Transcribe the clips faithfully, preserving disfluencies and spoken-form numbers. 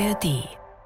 R D.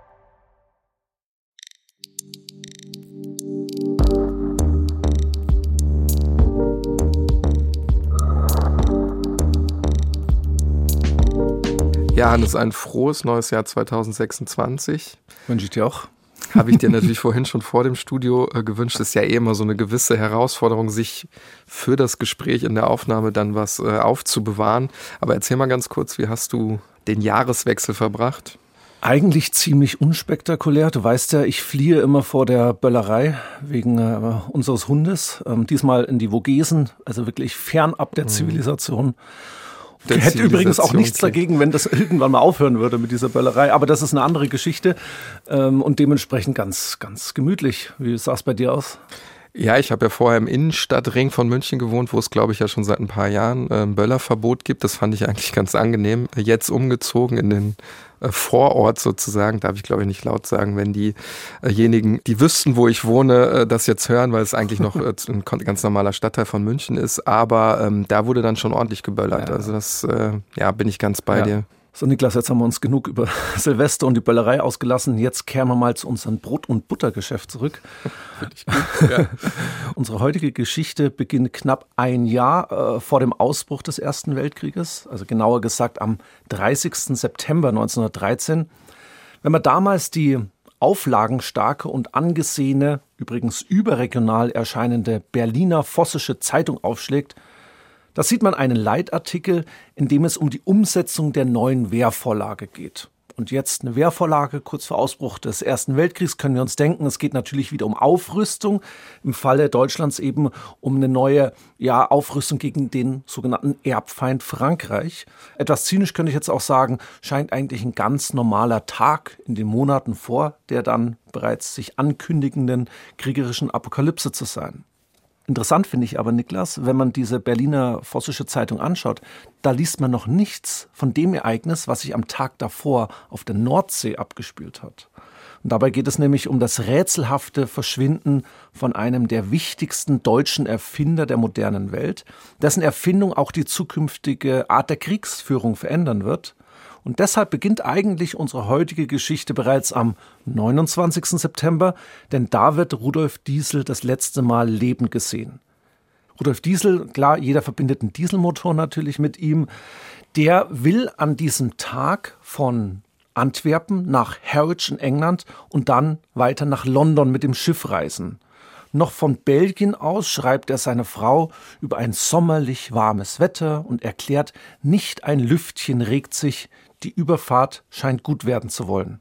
Ja, Hannes, ein frohes neues Jahr zwanzig sechsundzwanzig. Wünsche ich dir auch. Habe ich dir natürlich vorhin schon vor dem Studio äh, gewünscht. Es ist ja eh immer so eine gewisse Herausforderung, sich für das Gespräch in der Aufnahme dann was äh, aufzubewahren. Aber erzähl mal ganz kurz, wie hast du den Jahreswechsel verbracht? Eigentlich ziemlich unspektakulär. Du weißt ja, ich fliehe immer vor der Böllerei wegen äh, unseres Hundes. Ähm, diesmal in die Vogesen, also wirklich fernab der Zivilisation. Ich hätte übrigens auch nichts dagegen, wenn das irgendwann mal aufhören würde mit dieser Böllerei. Aber das ist eine andere Geschichte ähm, und dementsprechend ganz, ganz gemütlich. Wie sah es bei dir aus? Ja, ich habe ja vorher im Innenstadtring von München gewohnt, wo es, glaube ich, ja schon seit ein paar Jahren äh, ein Böllerverbot gibt. Das fand ich eigentlich ganz angenehm. Jetzt umgezogen in den äh, Vorort sozusagen, darf ich, glaube ich, nicht laut sagen, wenn diejenigen, die wüssten, wo ich wohne, äh, das jetzt hören, weil es eigentlich noch äh, ein ganz normaler Stadtteil von München ist. Aber ähm, da wurde dann schon ordentlich geböllert. Ja. Also das, äh, ja, bin ich ganz bei ja. dir. So, Niklas, jetzt haben wir uns genug über Silvester und die Böllerei ausgelassen. Jetzt kehren wir mal zu unserem Brot- und Buttergeschäft zurück. Finde ich gut, ja. Unsere heutige Geschichte beginnt knapp ein Jahr äh, vor dem Ausbruch des Ersten Weltkrieges, also genauer gesagt am dreißigsten September neunzehnhundertdreizehn. Wenn man damals die auflagenstarke und angesehene, übrigens überregional erscheinende Berliner Vossische Zeitung aufschlägt, da sieht man einen Leitartikel, in dem es um die Umsetzung der neuen Wehrvorlage geht. Und jetzt eine Wehrvorlage, kurz vor Ausbruch des Ersten Weltkriegs, können wir uns denken, es geht natürlich wieder um Aufrüstung, im Falle Deutschlands eben um eine neue ja, Aufrüstung gegen den sogenannten Erbfeind Frankreich. Etwas zynisch könnte ich jetzt auch sagen, scheint eigentlich ein ganz normaler Tag in den Monaten vor der dann bereits sich ankündigenden kriegerischen Apokalypse zu sein. Interessant finde ich aber, Niklas, wenn man diese Berliner Vossische Zeitung anschaut, da liest man noch nichts von dem Ereignis, was sich am Tag davor auf der Nordsee abgespielt hat. Und dabei geht es nämlich um das rätselhafte Verschwinden von einem der wichtigsten deutschen Erfinder der modernen Welt, dessen Erfindung auch die zukünftige Art der Kriegsführung verändern wird. Und deshalb beginnt eigentlich unsere heutige Geschichte bereits am neunundzwanzigsten September, denn da wird Rudolf Diesel das letzte Mal lebend gesehen. Rudolf Diesel, klar, jeder verbindet einen Dieselmotor natürlich mit ihm, der will an diesem Tag von Antwerpen nach Harwich in England und dann weiter nach London mit dem Schiff reisen. Noch von Belgien aus schreibt er seiner Frau über ein sommerlich warmes Wetter und erklärt, nicht ein Lüftchen regt sich, die Überfahrt scheint gut werden zu wollen.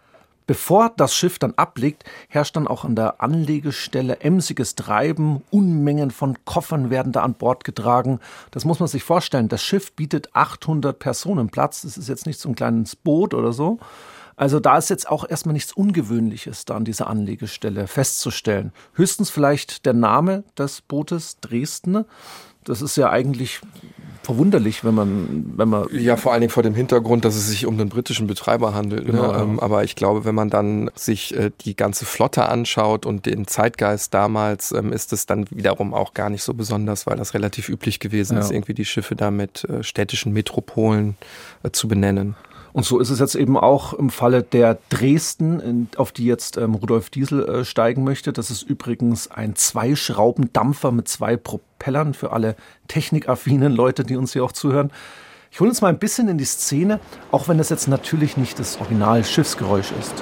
Bevor das Schiff dann ablegt, herrscht dann auch an der Anlegestelle emsiges Treiben, Unmengen von Koffern werden da an Bord getragen. Das muss man sich vorstellen, das Schiff bietet achthundert Personen Platz, das ist jetzt nicht so ein kleines Boot oder so. Also da ist jetzt auch erstmal nichts Ungewöhnliches da an dieser Anlegestelle festzustellen. Höchstens vielleicht der Name des Bootes, Dresden. Das ist ja eigentlich verwunderlich, wenn man, wenn man... Ja, vor allen Dingen vor dem Hintergrund, dass es sich um den britischen Betreiber handelt. Genau, ne? ähm, aber ich glaube, wenn man dann sich äh, die ganze Flotte anschaut und den Zeitgeist damals, ähm, ist es dann wiederum auch gar nicht so besonders, weil das relativ üblich gewesen ja. ist, irgendwie die Schiffe da mit äh, städtischen Metropolen äh, zu benennen. Und so ist es jetzt eben auch im Falle der Dresden, auf die jetzt ähm, Rudolf Diesel äh, steigen möchte. Das ist übrigens ein Zweischraubendampfer mit zwei Propellern für alle technikaffinen Leute, die uns hier auch zuhören. Ich hole uns mal ein bisschen in die Szene, auch wenn das jetzt natürlich nicht das Original-Schiffsgeräusch ist.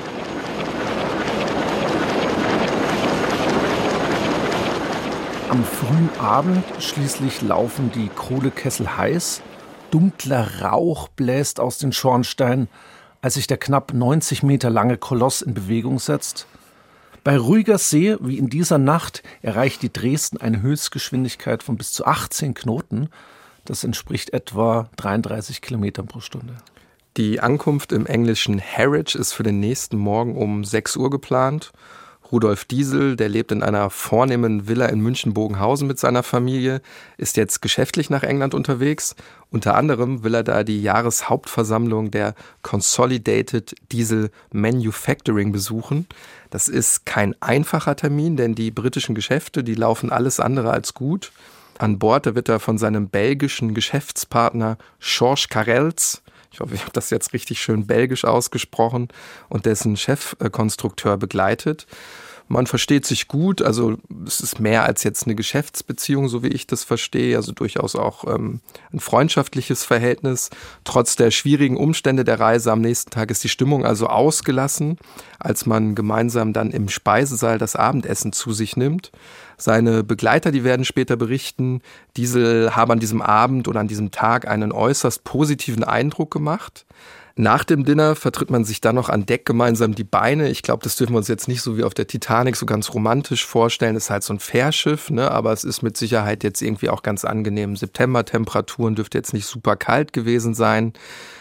Am frühen Abend schließlich laufen die Kohlekessel heiß. Dunkler Rauch bläst aus den Schornsteinen, als sich der knapp neunzig Meter lange Koloss in Bewegung setzt. Bei ruhiger See, wie in dieser Nacht, erreicht die Dresden eine Höchstgeschwindigkeit von bis zu achtzehn Knoten. Das entspricht etwa dreiunddreißig Kilometern pro Stunde. Die Ankunft im englischen Harwich ist für den nächsten Morgen um sechs Uhr geplant. Rudolf Diesel, der lebt in einer vornehmen Villa in München-Bogenhausen mit seiner Familie, ist jetzt geschäftlich nach England unterwegs. Unter anderem will er da die Jahreshauptversammlung der Consolidated Diesel Manufacturing besuchen. Das ist kein einfacher Termin, denn die britischen Geschäfte, die laufen alles andere als gut. An Bord, da wird er von seinem belgischen Geschäftspartner Georges Carels, ich hoffe, ich habe das jetzt richtig schön belgisch ausgesprochen, und dessen Chefkonstrukteur begleitet. Man versteht sich gut, also es ist mehr als jetzt eine Geschäftsbeziehung, so wie ich das verstehe, also durchaus auch ähm, ein freundschaftliches Verhältnis. Trotz der schwierigen Umstände der Reise am nächsten Tag ist die Stimmung also ausgelassen, als man gemeinsam dann im Speisesaal das Abendessen zu sich nimmt. Seine Begleiter, die werden später berichten, Diesel haben an diesem Abend oder an diesem Tag einen äußerst positiven Eindruck gemacht. Nach dem Dinner vertritt man sich dann noch an Deck gemeinsam die Beine. Ich glaube, das dürfen wir uns jetzt nicht so wie auf der Titanic so ganz romantisch vorstellen. Das ist halt so ein Fährschiff, ne? Aber es ist mit Sicherheit jetzt irgendwie auch ganz angenehm. Septembertemperaturen dürfte jetzt nicht super kalt gewesen sein.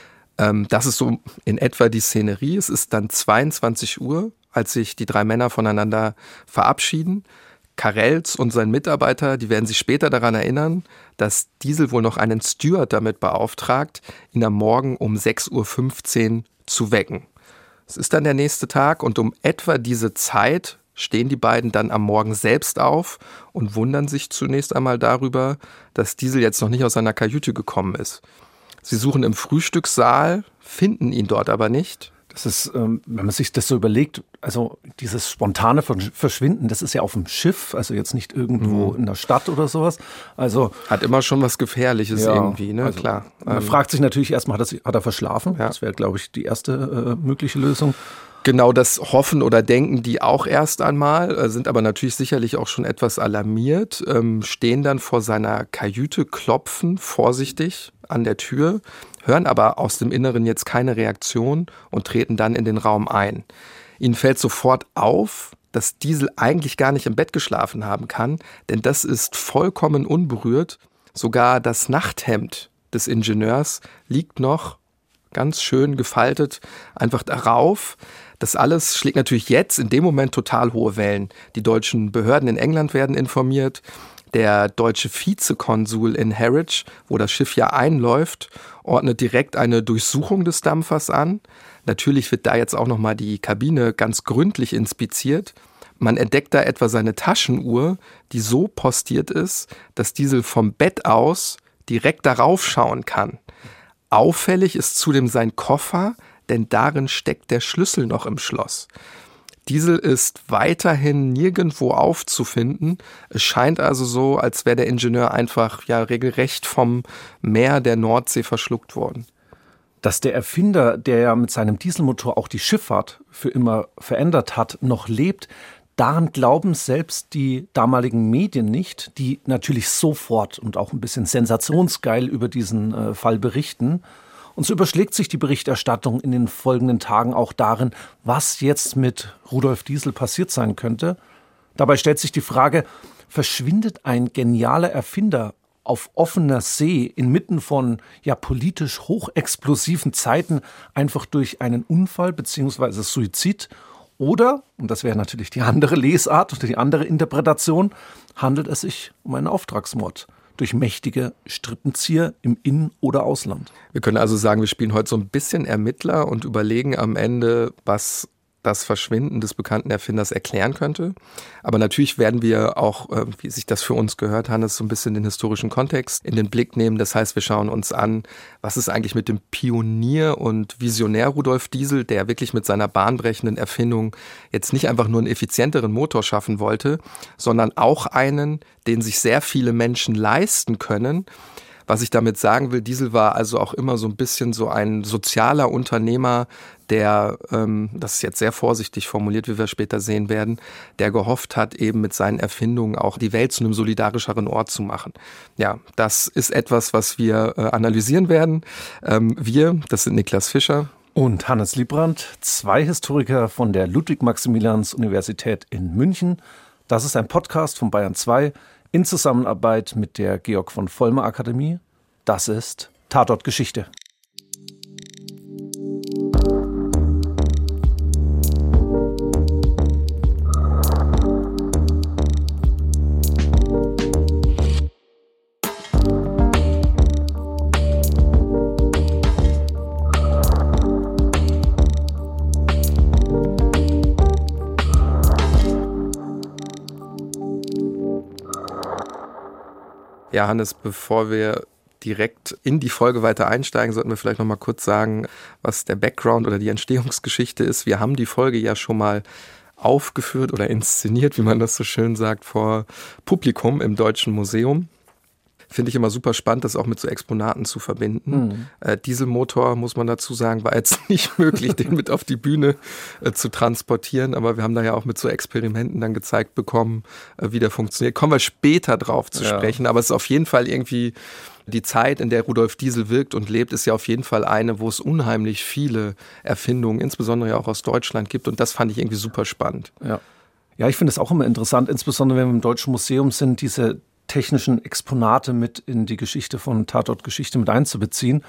Ähm, das ist so in etwa die Szenerie. Es ist dann zweiundzwanzig Uhr, als sich die drei Männer voneinander verabschieden. Karels und sein Mitarbeiter, die werden sich später daran erinnern, dass Diesel wohl noch einen Steward damit beauftragt, ihn am Morgen um sechs Uhr fünfzehn zu wecken. Es ist dann der nächste Tag und um etwa diese Zeit stehen die beiden dann am Morgen selbst auf und wundern sich zunächst einmal darüber, dass Diesel jetzt noch nicht aus seiner Kajüte gekommen ist. Sie suchen im Frühstückssaal, finden ihn dort aber nicht. Das ist, ähm, wenn man sich das so überlegt, also dieses spontane Verschwinden, das ist ja auf dem Schiff, also jetzt nicht irgendwo mhm. in der Stadt oder sowas. Also hat immer schon was Gefährliches ja, irgendwie, ne? Also klar. Man ähm, fragt sich natürlich erstmal, hat er, hat er verschlafen? Ja. Das wäre, glaube ich, die erste äh, mögliche Lösung. Genau, das hoffen oder denken die auch erst einmal, sind aber natürlich sicherlich auch schon etwas alarmiert, ähm, stehen dann vor seiner Kajüte, klopfen vorsichtig an der Tür, hören aber aus dem Inneren jetzt keine Reaktion und treten dann in den Raum ein. Ihnen fällt sofort auf, dass Diesel eigentlich gar nicht im Bett geschlafen haben kann, denn das ist vollkommen unberührt. Sogar das Nachthemd des Ingenieurs liegt noch ganz schön gefaltet einfach darauf. Das alles schlägt natürlich jetzt in dem Moment total hohe Wellen. Die deutschen Behörden in England werden informiert. Der deutsche Vizekonsul in Harwich, wo das Schiff ja einläuft, ordnet direkt eine Durchsuchung des Dampfers an. Natürlich wird da jetzt auch nochmal die Kabine ganz gründlich inspiziert. Man entdeckt da etwa seine Taschenuhr, die so postiert ist, dass Diesel vom Bett aus direkt darauf schauen kann. Auffällig ist zudem sein Koffer, denn darin steckt der Schlüssel noch im Schloss. Diesel ist weiterhin nirgendwo aufzufinden. Es scheint also so, als wäre der Ingenieur einfach ja regelrecht vom Meer der Nordsee verschluckt worden. Dass der Erfinder, der ja mit seinem Dieselmotor auch die Schifffahrt für immer verändert hat, noch lebt, daran glauben selbst die damaligen Medien nicht, die natürlich sofort und auch ein bisschen sensationsgeil über diesen äh, Fall berichten. Und so überschlägt sich die Berichterstattung in den folgenden Tagen auch darin, was jetzt mit Rudolf Diesel passiert sein könnte. Dabei stellt sich die Frage, verschwindet ein genialer Erfinder auf offener See inmitten von ja politisch hochexplosiven Zeiten einfach durch einen Unfall bzw. Suizid? Oder, und das wäre natürlich die andere Lesart oder die andere Interpretation, handelt es sich um einen Auftragsmord durch mächtige Strippenzieher im In- oder Ausland. Wir können also sagen, wir spielen heute so ein bisschen Ermittler und überlegen am Ende, was das Verschwinden des bekannten Erfinders erklären könnte. Aber natürlich werden wir auch, wie sich das für uns gehört, Hannes, so ein bisschen den historischen Kontext in den Blick nehmen. Das heißt, wir schauen uns an, was ist eigentlich mit dem Pionier und Visionär Rudolf Diesel, der wirklich mit seiner bahnbrechenden Erfindung jetzt nicht einfach nur einen effizienteren Motor schaffen wollte, sondern auch einen, den sich sehr viele Menschen leisten können. Was ich damit sagen will, Diesel war also auch immer so ein bisschen so ein sozialer Unternehmer, der, ähm, das ist jetzt sehr vorsichtig formuliert, wie wir später sehen werden, der gehofft hat, eben mit seinen Erfindungen auch die Welt zu einem solidarischeren Ort zu machen. Ja, das ist etwas, was wir äh, analysieren werden. Ähm, wir, das sind Niklas Fischer und Hannes Liebrandt, zwei Historiker von der Ludwig-Maximilians-Universität in München. Das ist ein Podcast von Bayern zwei. In Zusammenarbeit mit der Georg von Vollmer Akademie. Das ist Tatort Geschichte. Ja, Hannes, bevor wir direkt in die Folge weiter einsteigen, sollten wir vielleicht noch mal kurz sagen, was der Background oder die Entstehungsgeschichte ist. Wir haben die Folge ja schon mal aufgeführt oder inszeniert, wie man das so schön sagt, vor Publikum im Deutschen Museum. Finde ich immer super spannend, das auch mit so Exponaten zu verbinden. Mhm. Äh, Dieselmotor, muss man dazu sagen, war jetzt nicht möglich, den mit auf die Bühne äh, zu transportieren. Aber wir haben da ja auch mit so Experimenten dann gezeigt bekommen, äh, wie der funktioniert. Kommen wir später drauf zu ja. sprechen. Aber es ist auf jeden Fall irgendwie die Zeit, in der Rudolf Diesel wirkt und lebt, ist ja auf jeden Fall eine, wo es unheimlich viele Erfindungen, insbesondere ja auch aus Deutschland, gibt. Und das fand ich irgendwie super spannend. Ja, ja, ich finde es auch immer interessant, insbesondere wenn wir im Deutschen Museum sind, diese technischen Exponate mit in die Geschichte von Tatort-Geschichte mit einzubeziehen.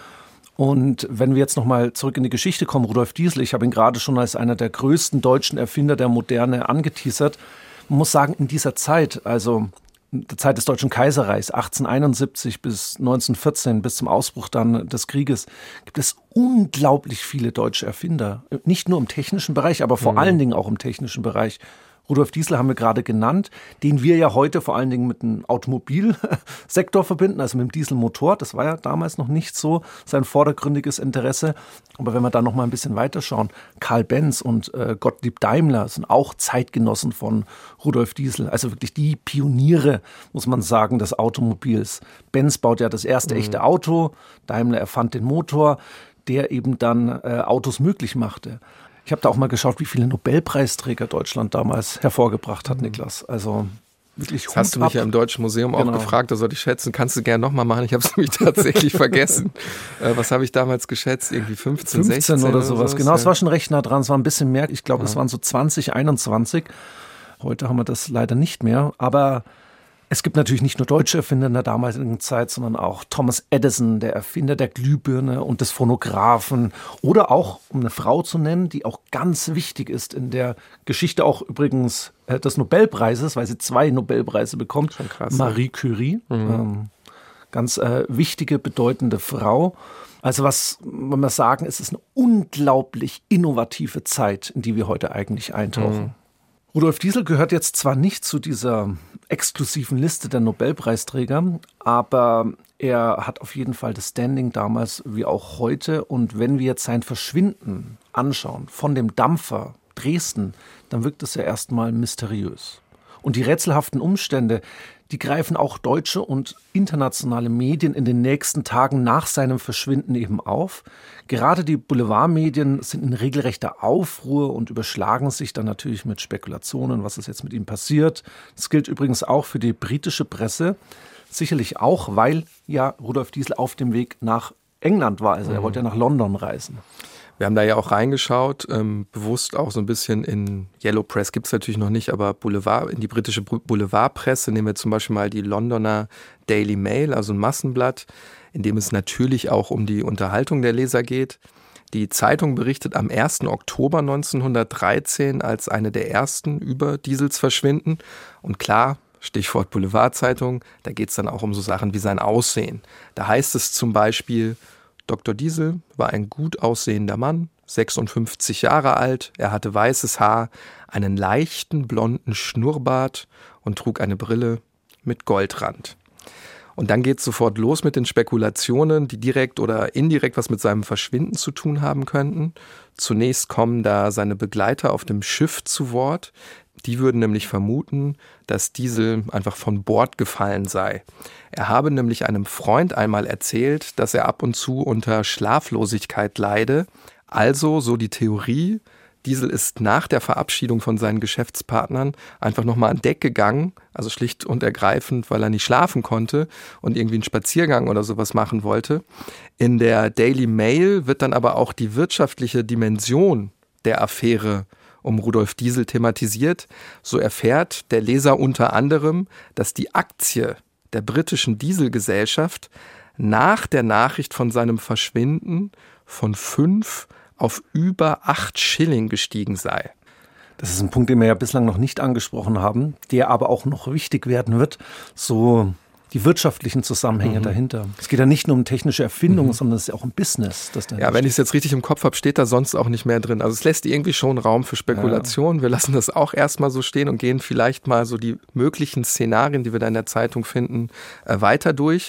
Und wenn wir jetzt nochmal zurück in die Geschichte kommen, Rudolf Diesel, ich habe ihn gerade schon als einer der größten deutschen Erfinder der Moderne angeteasert. Man muss sagen, in dieser Zeit, also der Zeit des Deutschen Kaiserreichs, achtzehnhunderteinundsiebzig bis neunzehnhundertvierzehn, bis zum Ausbruch dann des Krieges, gibt es unglaublich viele deutsche Erfinder. Nicht nur im technischen Bereich, aber vor mhm. allen Dingen auch im technischen Bereich. Rudolf Diesel haben wir gerade genannt, den wir ja heute vor allen Dingen mit dem Automobilsektor verbinden, also mit dem Dieselmotor. Das war ja damals noch nicht so sein vordergründiges Interesse. Aber wenn wir da noch mal ein bisschen weiterschauen, Karl Benz und äh, Gottlieb Daimler sind auch Zeitgenossen von Rudolf Diesel. Also wirklich die Pioniere, muss man sagen, des Automobils. Benz baut ja das erste mhm. echte Auto, Daimler erfand den Motor, der eben dann äh, Autos möglich machte. Ich habe da auch mal geschaut, wie viele Nobelpreisträger Deutschland damals hervorgebracht hat, Niklas. Also wirklich Das hast du mich ja im Deutschen Museum genau. auch gefragt, da sollte ich schätzen, kannst du gerne nochmal machen, ich habe es nämlich tatsächlich vergessen. Äh, was habe ich damals geschätzt? Irgendwie fünfzehn, fünfzehn sechzehn oder sowas. Genau, es ja. war schon recht nah dran, es war ein bisschen mehr. Ich glaube, ja. es waren so zwanzig, einundzwanzig. Heute haben wir das leider nicht mehr, aber es gibt natürlich nicht nur deutsche Erfinder in der damaligen Zeit, sondern auch Thomas Edison, der Erfinder der Glühbirne und des Phonographen. Oder auch, um eine Frau zu nennen, die auch ganz wichtig ist in der Geschichte auch übrigens äh, des Nobelpreises, weil sie zwei Nobelpreise bekommt. Schon krass, Marie Curie, mhm. ähm, ganz äh, wichtige, bedeutende Frau. Also was wenn wir sagen, es ist eine unglaublich innovative Zeit, in die wir heute eigentlich eintauchen. Mhm. Rudolf Diesel gehört jetzt zwar nicht zu dieser exklusiven Liste der Nobelpreisträger, aber er hat auf jeden Fall das Standing damals wie auch heute. Und wenn wir jetzt sein Verschwinden anschauen von dem Dampfer Dresden, dann wirkt es ja erstmal mysteriös. Und die rätselhaften Umstände, die greifen auch deutsche und internationale Medien in den nächsten Tagen nach seinem Verschwinden eben auf. Gerade die Boulevardmedien sind in regelrechter Aufruhr und überschlagen sich dann natürlich mit Spekulationen, was ist jetzt mit ihm passiert. Das gilt übrigens auch für die britische Presse. Sicherlich auch, weil ja Rudolf Diesel auf dem Weg nach England war. Also er wollte ja nach London reisen. Wir haben da ja auch reingeschaut, ähm, bewusst auch so ein bisschen in Yellow Press gibt es natürlich noch nicht, aber Boulevard, in die britische Boulevardpresse nehmen wir zum Beispiel mal die Londoner Daily Mail, also ein Massenblatt, in dem es natürlich auch um die Unterhaltung der Leser geht. Die Zeitung berichtet am ersten Oktober neunzehnhundertdreizehn als eine der ersten über Diesels Verschwinden. Und klar, Stichwort Boulevardzeitung, da geht es dann auch um so Sachen wie sein Aussehen. Da heißt es zum Beispiel: Doktor Diesel war ein gut aussehender Mann, sechsundfünfzig Jahre alt, er hatte weißes Haar, einen leichten blonden Schnurrbart und trug eine Brille mit Goldrand. Und dann geht es sofort los mit den Spekulationen, die direkt oder indirekt was mit seinem Verschwinden zu tun haben könnten. Zunächst kommen da seine Begleiter auf dem Schiff zu Wort. Die würden nämlich vermuten, dass Diesel einfach von Bord gefallen sei. Er habe nämlich einem Freund einmal erzählt, dass er ab und zu unter Schlaflosigkeit leide. Also, so die Theorie, Diesel ist nach der Verabschiedung von seinen Geschäftspartnern einfach nochmal an Deck gegangen, also schlicht und ergreifend, weil er nicht schlafen konnte und irgendwie einen Spaziergang oder sowas machen wollte. In der Daily Mail wird dann aber auch die wirtschaftliche Dimension der Affäre um Rudolf Diesel thematisiert. So erfährt der Leser unter anderem, dass die Aktie der britischen Dieselgesellschaft nach der Nachricht von seinem Verschwinden von fünf auf über acht Schilling gestiegen sei. Das ist ein Punkt, den wir ja bislang noch nicht angesprochen haben, der aber auch noch wichtig werden wird, so die wirtschaftlichen Zusammenhänge mhm. dahinter. Es geht ja nicht nur um technische Erfindungen, mhm. sondern es ist ja auch ein Business. Das ja, wenn ich es jetzt richtig im Kopf habe, steht da sonst auch nicht mehr drin. Also es lässt irgendwie schon Raum für Spekulation. Ja. Wir lassen das auch erstmal so stehen und gehen vielleicht mal so die möglichen Szenarien, die wir da in der Zeitung finden, äh, weiter durch.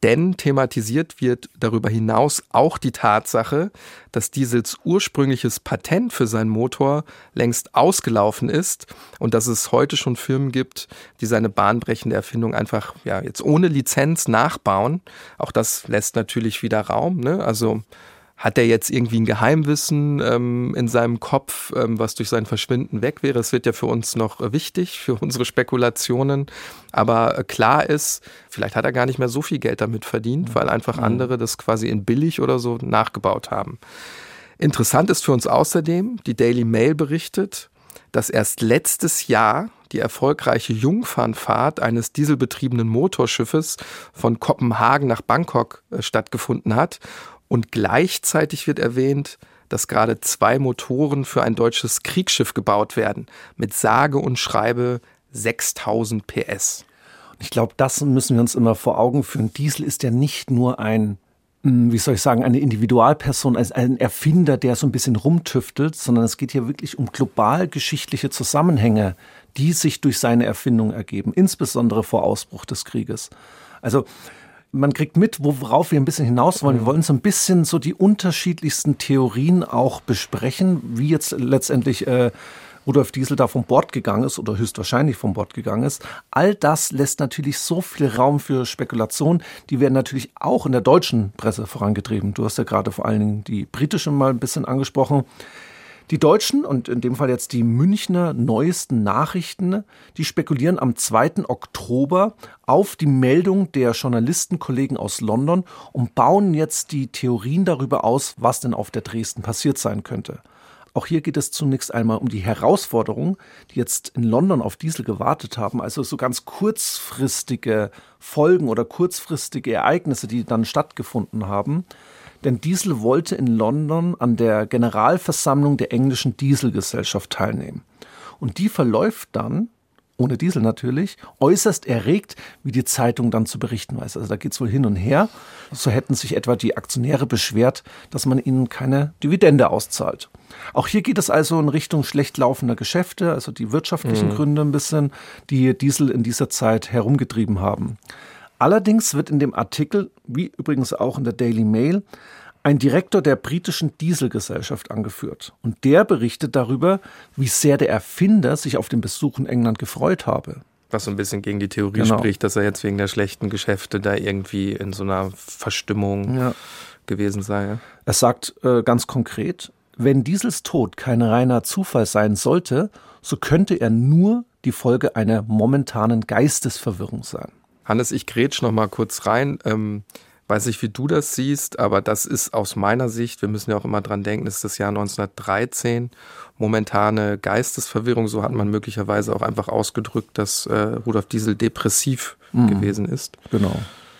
Denn thematisiert wird darüber hinaus auch die Tatsache, dass Diesels ursprüngliches Patent für seinen Motor längst ausgelaufen ist und dass es heute schon Firmen gibt, die seine bahnbrechende Erfindung einfach ja jetzt ohne Lizenz nachbauen. Auch das lässt natürlich wieder Raum, ne? Also hat er jetzt irgendwie ein Geheimwissen ähm, in seinem Kopf, ähm, was durch sein Verschwinden weg wäre? Das wird ja für uns noch äh, wichtig, für unsere Spekulationen. Aber äh, klar ist, vielleicht hat er gar nicht mehr so viel Geld damit verdient, weil einfach andere das quasi in billig oder so nachgebaut haben. Interessant ist für uns außerdem, die Daily Mail berichtet, dass erst letztes Jahr die erfolgreiche Jungfernfahrt eines dieselbetriebenen Motorschiffes von Kopenhagen nach Bangkok äh, stattgefunden hat. Und gleichzeitig wird erwähnt, dass gerade zwei Motoren für ein deutsches Kriegsschiff gebaut werden, mit sage und schreibe sechstausend P S. Ich glaube, das müssen wir uns immer vor Augen führen. Diesel ist ja nicht nur ein, wie soll ich sagen, eine Individualperson, also ein Erfinder, der so ein bisschen rumtüftelt, sondern es geht hier wirklich um global geschichtliche Zusammenhänge, die sich durch seine Erfindung ergeben, insbesondere vor Ausbruch des Krieges. Also man kriegt mit, worauf wir ein bisschen hinaus wollen. Wir wollen so ein bisschen so die unterschiedlichsten Theorien auch besprechen, wie jetzt letztendlich äh, Rudolf Diesel da vom Bord gegangen ist oder höchstwahrscheinlich vom Bord gegangen ist. All das lässt natürlich so viel Raum für Spekulation. Die werden natürlich auch in der deutschen Presse vorangetrieben. Du hast ja gerade vor allen Dingen die britische mal ein bisschen angesprochen. Die Deutschen und in dem Fall jetzt die Münchner Neuesten Nachrichten, die spekulieren am zweiten Oktober auf die Meldung der Journalistenkollegen aus London und bauen jetzt die Theorien darüber aus, was denn auf der Dresden passiert sein könnte. Auch hier geht es zunächst einmal um die Herausforderungen, die jetzt in London auf Diesel gewartet haben, also so ganz kurzfristige Folgen oder kurzfristige Ereignisse, die dann stattgefunden haben. Denn Diesel wollte in London an der Generalversammlung der englischen Dieselgesellschaft teilnehmen. Und die verläuft dann, ohne Diesel natürlich, äußerst erregt, wie die Zeitung dann zu berichten weiß. Also da geht es wohl hin und her. So hätten sich etwa die Aktionäre beschwert, dass man ihnen keine Dividende auszahlt. Auch hier geht es also in Richtung schlecht laufender Geschäfte, also die wirtschaftlichen mhm. Gründe ein bisschen, die Diesel in dieser Zeit herumgetrieben haben. Allerdings wird in dem Artikel, wie übrigens auch in der Daily Mail, ein Direktor der britischen Dieselgesellschaft angeführt. Und der berichtet darüber, wie sehr der Erfinder sich auf den Besuch in England gefreut habe. Was so ein bisschen gegen die Theorie genau. spricht, dass er jetzt wegen der schlechten Geschäfte da irgendwie in so einer Verstimmung ja. gewesen sei. Er sagt äh, ganz konkret, wenn Diesels Tod kein reiner Zufall sein sollte, so könnte er nur die Folge einer momentanen Geistesverwirrung sein. Hannes, ich grätsch noch mal kurz rein. Ähm, weiß nicht, wie du das siehst, aber das ist aus meiner Sicht, wir müssen ja auch immer dran denken, ist das Jahr neunzehnhundertdreizehn, momentane Geistesverwirrung. So hat man möglicherweise auch einfach ausgedrückt, dass äh, Rudolf Diesel depressiv mhm. gewesen ist. Genau.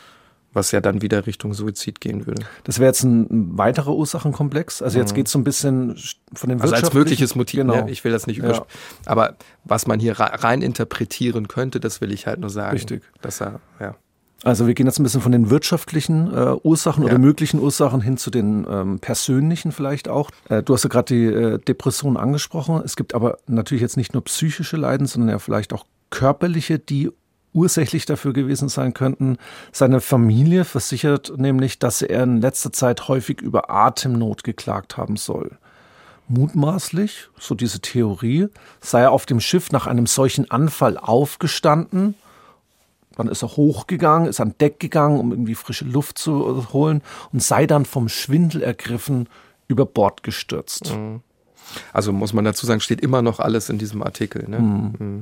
Was ja dann wieder Richtung Suizid gehen würde. Das wäre jetzt ein weiterer Ursachenkomplex. Also jetzt mhm. geht es so ein bisschen von dem Also als mögliches Motiv, genau. ne? Ich will das nicht überspielen. Ja. Aber was man hier rein interpretieren könnte, das will ich halt nur sagen. Richtig. Dass er, ja. Also wir gehen jetzt ein bisschen von den wirtschaftlichen äh, Ursachen ja. oder möglichen Ursachen hin zu den ähm, persönlichen vielleicht auch. Äh, du hast ja gerade die äh, Depression angesprochen. Es gibt aber natürlich jetzt nicht nur psychische Leiden, sondern ja vielleicht auch körperliche, die ursächlich dafür gewesen sein könnten. Seine Familie versichert nämlich, dass er in letzter Zeit häufig über Atemnot geklagt haben soll. Mutmaßlich, so diese Theorie, sei er auf dem Schiff nach einem solchen Anfall aufgestanden. Dann ist er hochgegangen, ist an Deck gegangen, um irgendwie frische Luft zu holen und sei dann vom Schwindel ergriffen über Bord gestürzt. Also muss man dazu sagen, steht immer noch alles in diesem Artikel, ne? Mhm. Mhm.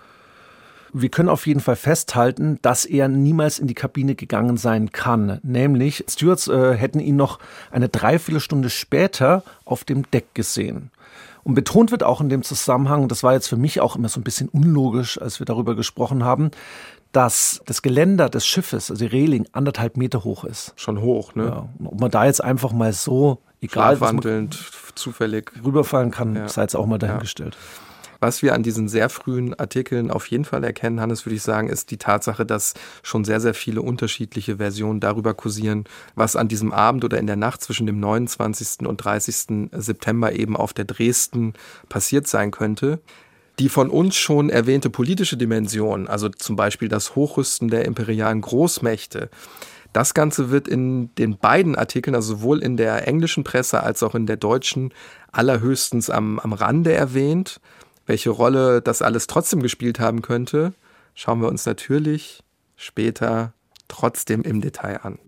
Wir können auf jeden Fall festhalten, dass er niemals in die Kabine gegangen sein kann. Nämlich, Stewards äh, hätten ihn noch eine Dreiviertelstunde später auf dem Deck gesehen. Und betont wird auch in dem Zusammenhang, das war jetzt für mich auch immer so ein bisschen unlogisch, als wir darüber gesprochen haben, dass das Geländer des Schiffes, also die Reling, anderthalb Meter hoch ist. Schon hoch, ne? Ja. Und ob man da jetzt einfach mal so, egal was man zufällig rüberfallen kann, ja. sei jetzt auch mal dahingestellt. Ja. Was wir an diesen sehr frühen Artikeln auf jeden Fall erkennen, Hannes, würde ich sagen, ist die Tatsache, dass schon sehr, sehr viele unterschiedliche Versionen darüber kursieren, was an diesem Abend oder in der Nacht zwischen dem neunundzwanzigsten und dreißigsten September eben auf der Dresden passiert sein könnte. Die von uns schon erwähnte politische Dimension, also zum Beispiel das Hochrüsten der imperialen Großmächte, Das Ganze wird in den beiden Artikeln, also sowohl in der englischen Presse als auch in der deutschen, allerhöchstens am, am Rande erwähnt. Welche Rolle das alles trotzdem gespielt haben könnte, schauen wir uns natürlich später trotzdem im Detail an.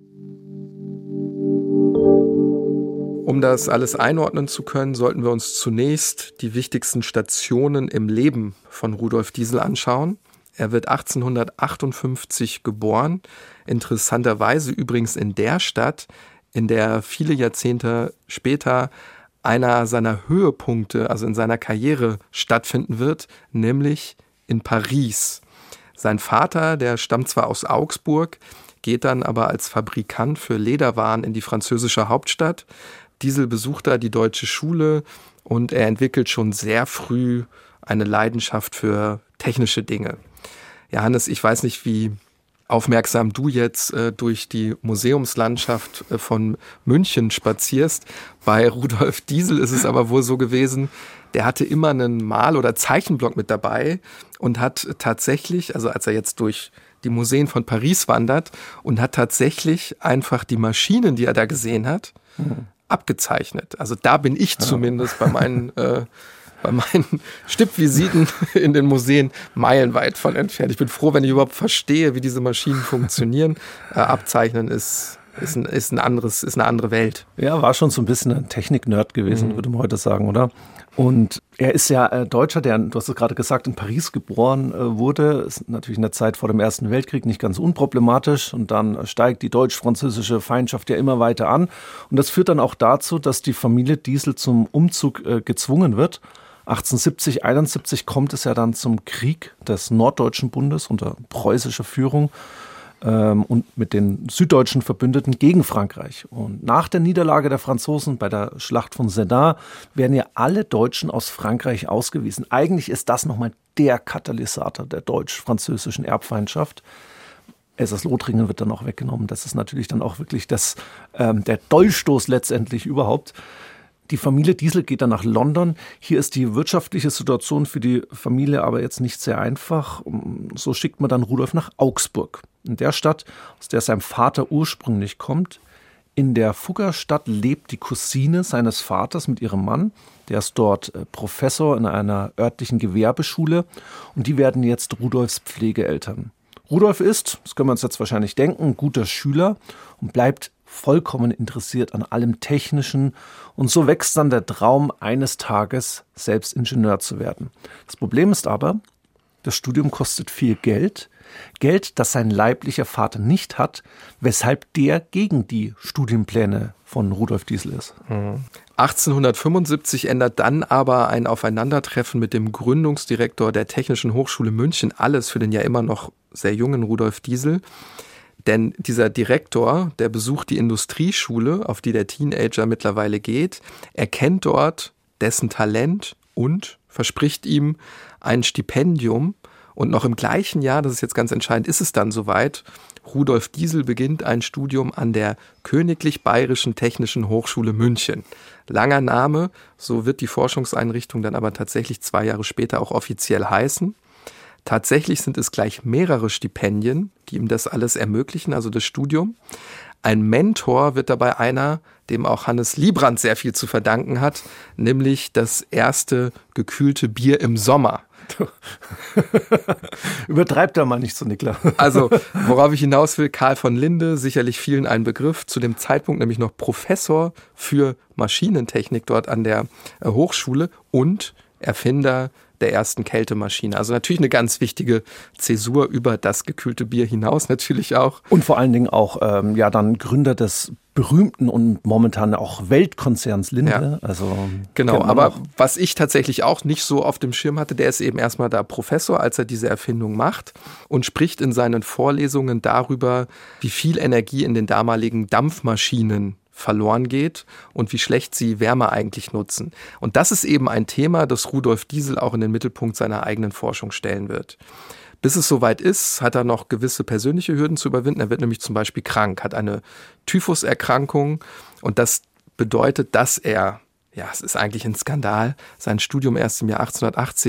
Um das alles einordnen zu können, sollten wir uns zunächst die wichtigsten Stationen im Leben von Rudolf Diesel anschauen. Er wird achtzehnhundertachtundfünfzig geboren, interessanterweise übrigens in der Stadt, in der viele Jahrzehnte später einer seiner Höhepunkte, also in seiner Karriere, stattfinden wird, nämlich in Paris. Sein Vater, der stammt zwar aus Augsburg, geht dann aber als Fabrikant für Lederwaren in die französische Hauptstadt. Diesel besucht da die deutsche Schule und er entwickelt schon sehr früh eine Leidenschaft für technische Dinge. Ja, Hannes, ich weiß nicht, wie aufmerksam du jetzt äh, durch die Museumslandschaft äh, von München spazierst. Bei Rudolf Diesel ist es aber wohl so gewesen, der hatte immer einen Mal- oder Zeichenblock mit dabei und hat tatsächlich, also als er jetzt durch die Museen von Paris wandert und hat tatsächlich einfach die Maschinen, die er da gesehen hat, mhm. abgezeichnet. Also da bin ich zumindest bei meinen äh, bei meinen Stippvisiten in den Museen meilenweit von entfernt. Ich bin froh, wenn ich überhaupt verstehe, wie diese Maschinen funktionieren. Äh, abzeichnen ist, ist, ein, ist, ein anderes, ist eine andere Welt. Ja, war schon so ein bisschen ein Technik-Nerd gewesen, mhm. würde man heute sagen, oder? Und er ist ja äh, Deutscher, der, du hast es gerade gesagt, in Paris geboren äh, wurde. Ist natürlich in der Zeit vor dem Ersten Weltkrieg nicht ganz unproblematisch. Und dann steigt die deutsch-französische Feindschaft ja immer weiter an. Und das führt dann auch dazu, dass die Familie Diesel zum Umzug äh, gezwungen wird. achtzehnhundertsiebzig, einundsiebzig kommt es ja dann zum Krieg des Norddeutschen Bundes unter preußischer Führung ähm, und mit den süddeutschen Verbündeten gegen Frankreich. Und nach der Niederlage der Franzosen bei der Schlacht von Sedan werden ja alle Deutschen aus Frankreich ausgewiesen. Eigentlich ist das nochmal der Katalysator der deutsch-französischen Erbfeindschaft. Elsass-Lothringen wird dann auch weggenommen. Das ist natürlich dann auch wirklich das, ähm, der Dolchstoß letztendlich überhaupt. Die Familie Diesel geht dann nach London. Hier ist die wirtschaftliche Situation für die Familie aber jetzt nicht sehr einfach. So schickt man dann Rudolf nach Augsburg. In der Stadt, aus der sein Vater ursprünglich kommt. In der Fuggerstadt lebt die Cousine seines Vaters mit ihrem Mann. Der ist dort Professor in einer örtlichen Gewerbeschule. Und die werden jetzt Rudolfs Pflegeeltern. Rudolf ist, das können wir uns jetzt wahrscheinlich denken, ein guter Schüler und bleibt vollkommen interessiert an allem Technischen. Und so wächst dann der Traum, eines Tages selbst Ingenieur zu werden. Das Problem ist aber, das Studium kostet viel Geld. Geld, das sein leiblicher Vater nicht hat, weshalb der gegen die Studienpläne von Rudolf Diesel ist. Mhm. achtzehnhundertfünfundsiebzig ändert dann aber ein Aufeinandertreffen mit dem Gründungsdirektor der Technischen Hochschule München alles für den ja immer noch sehr jungen Rudolf Diesel. Denn dieser Direktor, der besucht die Industrieschule, auf die der Teenager mittlerweile geht, erkennt dort dessen Talent und verspricht ihm ein Stipendium. Und noch im gleichen Jahr, das ist jetzt ganz entscheidend, ist es dann soweit, Rudolf Diesel beginnt ein Studium an der Königlich Bayerischen Technischen Hochschule München. Langer Name, so wird die Forschungseinrichtung dann aber tatsächlich zwei Jahre später auch offiziell heißen. Tatsächlich sind es gleich mehrere Stipendien, die ihm das alles ermöglichen, also das Studium. Ein Mentor wird dabei einer, dem auch Hannes Liebrand sehr viel zu verdanken hat, nämlich das erste gekühlte Bier im Sommer. Übertreibt da mal nicht so, Niklas. Also, worauf ich hinaus will, Karl von Linde, sicherlich vielen ein Begriff, zu dem Zeitpunkt nämlich noch Professor für Maschinentechnik dort an der Hochschule und Erfinder der ersten Kältemaschine. Also natürlich eine ganz wichtige Zäsur über das gekühlte Bier hinaus natürlich auch. Und vor allen Dingen auch ähm, ja dann Gründer des berühmten und momentan auch Weltkonzerns Linde. Ja. Also genau, aber was ich tatsächlich auch nicht so auf dem Schirm hatte, der ist eben erstmal da Professor, als er diese Erfindung macht und spricht in seinen Vorlesungen darüber, wie viel Energie in den damaligen Dampfmaschinen verloren geht und wie schlecht sie Wärme eigentlich nutzen. Und das ist eben ein Thema, das Rudolf Diesel auch in den Mittelpunkt seiner eigenen Forschung stellen wird. Bis es soweit ist, hat er noch gewisse persönliche Hürden zu überwinden. Er wird nämlich zum Beispiel krank, hat eine Typhuserkrankung und das bedeutet, dass er, ja, es ist eigentlich ein Skandal, sein Studium erst im Jahr achtzehnhundertachtzig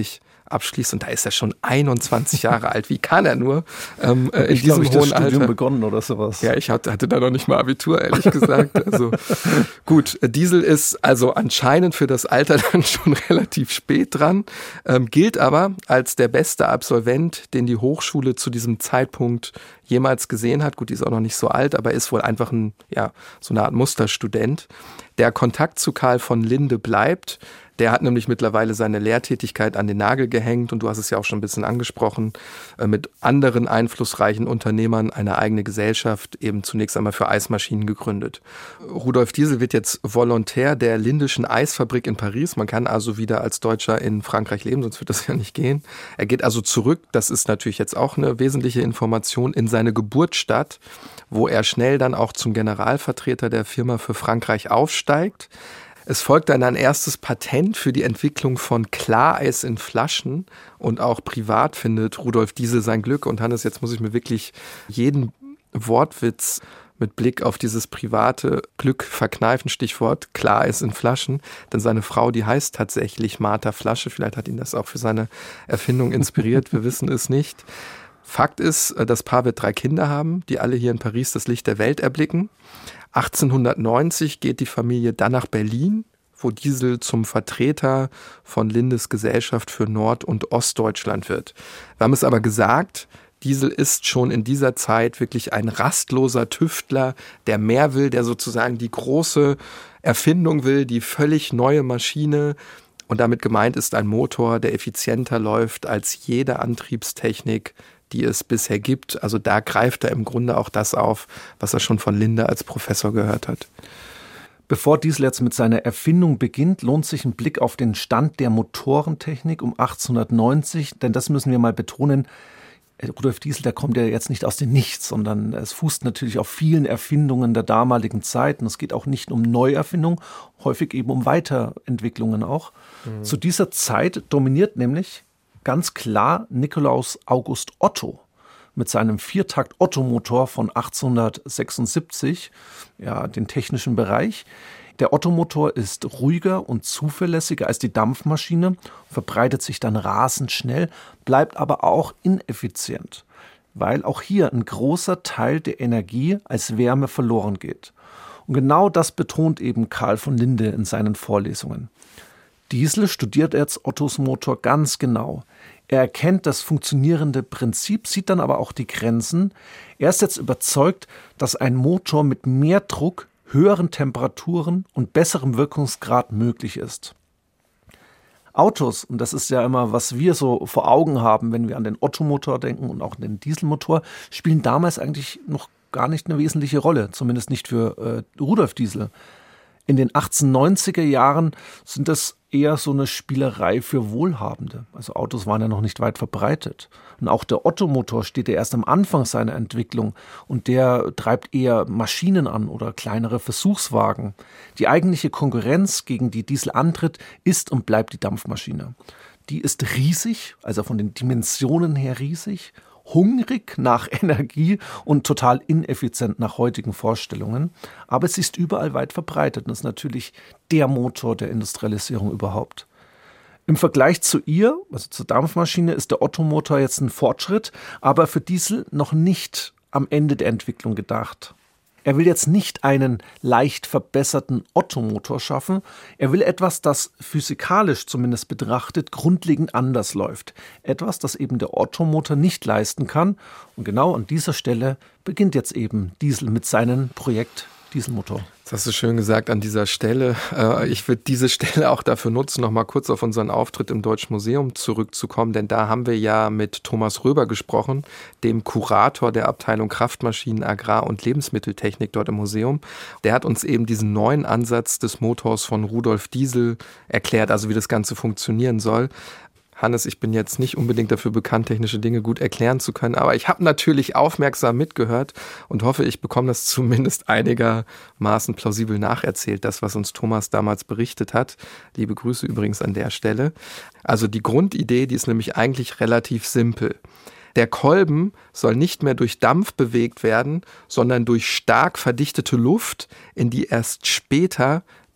abschließt. Und da ist er schon einundzwanzig Jahre alt. Wie kann er nur ähm, äh, in ich diesem glaub, ich hohen das Studium Alter begonnen oder sowas. Ja, ich hatte, hatte da noch nicht mal Abitur, ehrlich gesagt. Also gut, Diesel ist also anscheinend für das Alter dann schon relativ spät dran, ähm, gilt aber als der beste Absolvent, den die Hochschule zu diesem Zeitpunkt jemals gesehen hat. Gut, die ist auch noch nicht so alt, aber ist wohl einfach ein, ja, so eine Art Musterstudent. Der Kontakt zu Karl von Linde bleibt. Der hat nämlich mittlerweile seine Lehrtätigkeit an den Nagel gehängt und du hast es ja auch schon ein bisschen angesprochen, mit anderen einflussreichen Unternehmern eine eigene Gesellschaft eben zunächst einmal für Eismaschinen gegründet. Rudolf Diesel wird jetzt Volontär der Lindischen Eisfabrik in Paris. Man kann also wieder als Deutscher in Frankreich leben, sonst wird das ja nicht gehen. Er geht also zurück, das ist natürlich jetzt auch eine wesentliche Information, in seine Geburtsstadt, wo er schnell dann auch zum Generalvertreter der Firma für Frankreich aufsteigt. Es folgt dann ein erstes Patent für die Entwicklung von Klareis in Flaschen und auch privat findet Rudolf Diesel sein Glück. Und Hannes, jetzt muss ich mir wirklich jeden Wortwitz mit Blick auf dieses private Glück verkneifen, Stichwort Klareis in Flaschen. Denn seine Frau, die heißt tatsächlich Martha Flasche. Vielleicht hat ihn das auch für seine Erfindung inspiriert, wir wissen es nicht. Fakt ist, das Paar wird drei Kinder haben, die alle hier in Paris das Licht der Welt erblicken. achtzehnhundertneunzig geht die Familie dann nach Berlin, wo Diesel zum Vertreter von Lindes Gesellschaft für Nord- und Ostdeutschland wird. Wir haben es aber gesagt, Diesel ist schon in dieser Zeit wirklich ein rastloser Tüftler, der mehr will, der sozusagen die große Erfindung will, die völlig neue Maschine. Und damit gemeint ist ein Motor, der effizienter läuft als jede Antriebstechnik, die es bisher gibt. Also da greift er im Grunde auch das auf, was er schon von Linde als Professor gehört hat. Bevor Diesel jetzt mit seiner Erfindung beginnt, lohnt sich ein Blick auf den Stand der Motorentechnik um achtzehnhundertneunzig, denn das müssen wir mal betonen. Rudolf Diesel, der kommt ja jetzt nicht aus dem Nichts, sondern es fußt natürlich auf vielen Erfindungen der damaligen Zeit. Und es geht auch nicht um Neuerfindung, häufig eben um Weiterentwicklungen auch. Mhm. Zu dieser Zeit dominiert nämlich ganz klar Nikolaus August Otto mit seinem Viertakt-Ottomotor von achtzehnhundertsechsundsiebzig, ja, den technischen Bereich. Der Ottomotor ist ruhiger und zuverlässiger als die Dampfmaschine, verbreitet sich dann rasend schnell, bleibt aber auch ineffizient, weil auch hier ein großer Teil der Energie als Wärme verloren geht. Und genau das betont eben Karl von Linde in seinen Vorlesungen. Diesel studiert jetzt Ottos Motor ganz genau. Er erkennt das funktionierende Prinzip, sieht dann aber auch die Grenzen. Er ist jetzt überzeugt, dass ein Motor mit mehr Druck, höheren Temperaturen und besserem Wirkungsgrad möglich ist. Autos, und das ist ja immer, was wir so vor Augen haben, wenn wir an den Ottomotor denken und auch an den Dieselmotor, spielen damals eigentlich noch gar nicht eine wesentliche Rolle, zumindest nicht für äh, Rudolf Diesel. In den achtzehnhundertneunziger Jahren sind das eher so eine Spielerei für Wohlhabende. Also Autos waren ja noch nicht weit verbreitet. Und auch der Ottomotor steht ja erst am Anfang seiner Entwicklung und der treibt eher Maschinen an oder kleinere Versuchswagen. Die eigentliche Konkurrenz, gegen die Diesel antritt, ist und bleibt die Dampfmaschine. Die ist riesig, also von den Dimensionen her riesig, hungrig nach Energie und total ineffizient nach heutigen Vorstellungen. Aber sie ist überall weit verbreitet und ist natürlich der Motor der Industrialisierung überhaupt. Im Vergleich zu ihr, also zur Dampfmaschine, ist der Ottomotor jetzt ein Fortschritt, aber für Diesel noch nicht am Ende der Entwicklung gedacht. Er will jetzt nicht einen leicht verbesserten Ottomotor schaffen. Er will etwas, das physikalisch zumindest betrachtet grundlegend anders läuft. Etwas, das eben der Ottomotor nicht leisten kann. Und genau an dieser Stelle beginnt jetzt eben Diesel mit seinem Projekt Dieselmotor. Das hast du schön gesagt an dieser Stelle. Ich würde diese Stelle auch dafür nutzen, noch mal kurz auf unseren Auftritt im Deutschen Museum zurückzukommen, denn da haben wir ja mit Thomas Röber gesprochen, dem Kurator der Abteilung Kraftmaschinen, Agrar- und Lebensmitteltechnik dort im Museum. Der hat uns eben diesen neuen Ansatz des Motors von Rudolf Diesel erklärt, also wie das Ganze funktionieren soll. Hannes, ich bin jetzt nicht unbedingt dafür bekannt, technische Dinge gut erklären zu können, aber ich habe natürlich aufmerksam mitgehört und hoffe, ich bekomme das zumindest einigermaßen plausibel nacherzählt, das, was uns Thomas damals berichtet hat. Liebe Grüße übrigens an der Stelle. Also die Grundidee, die ist nämlich eigentlich relativ simpel. Der Kolben soll nicht mehr durch Dampf bewegt werden, sondern durch stark verdichtete Luft, in die erst später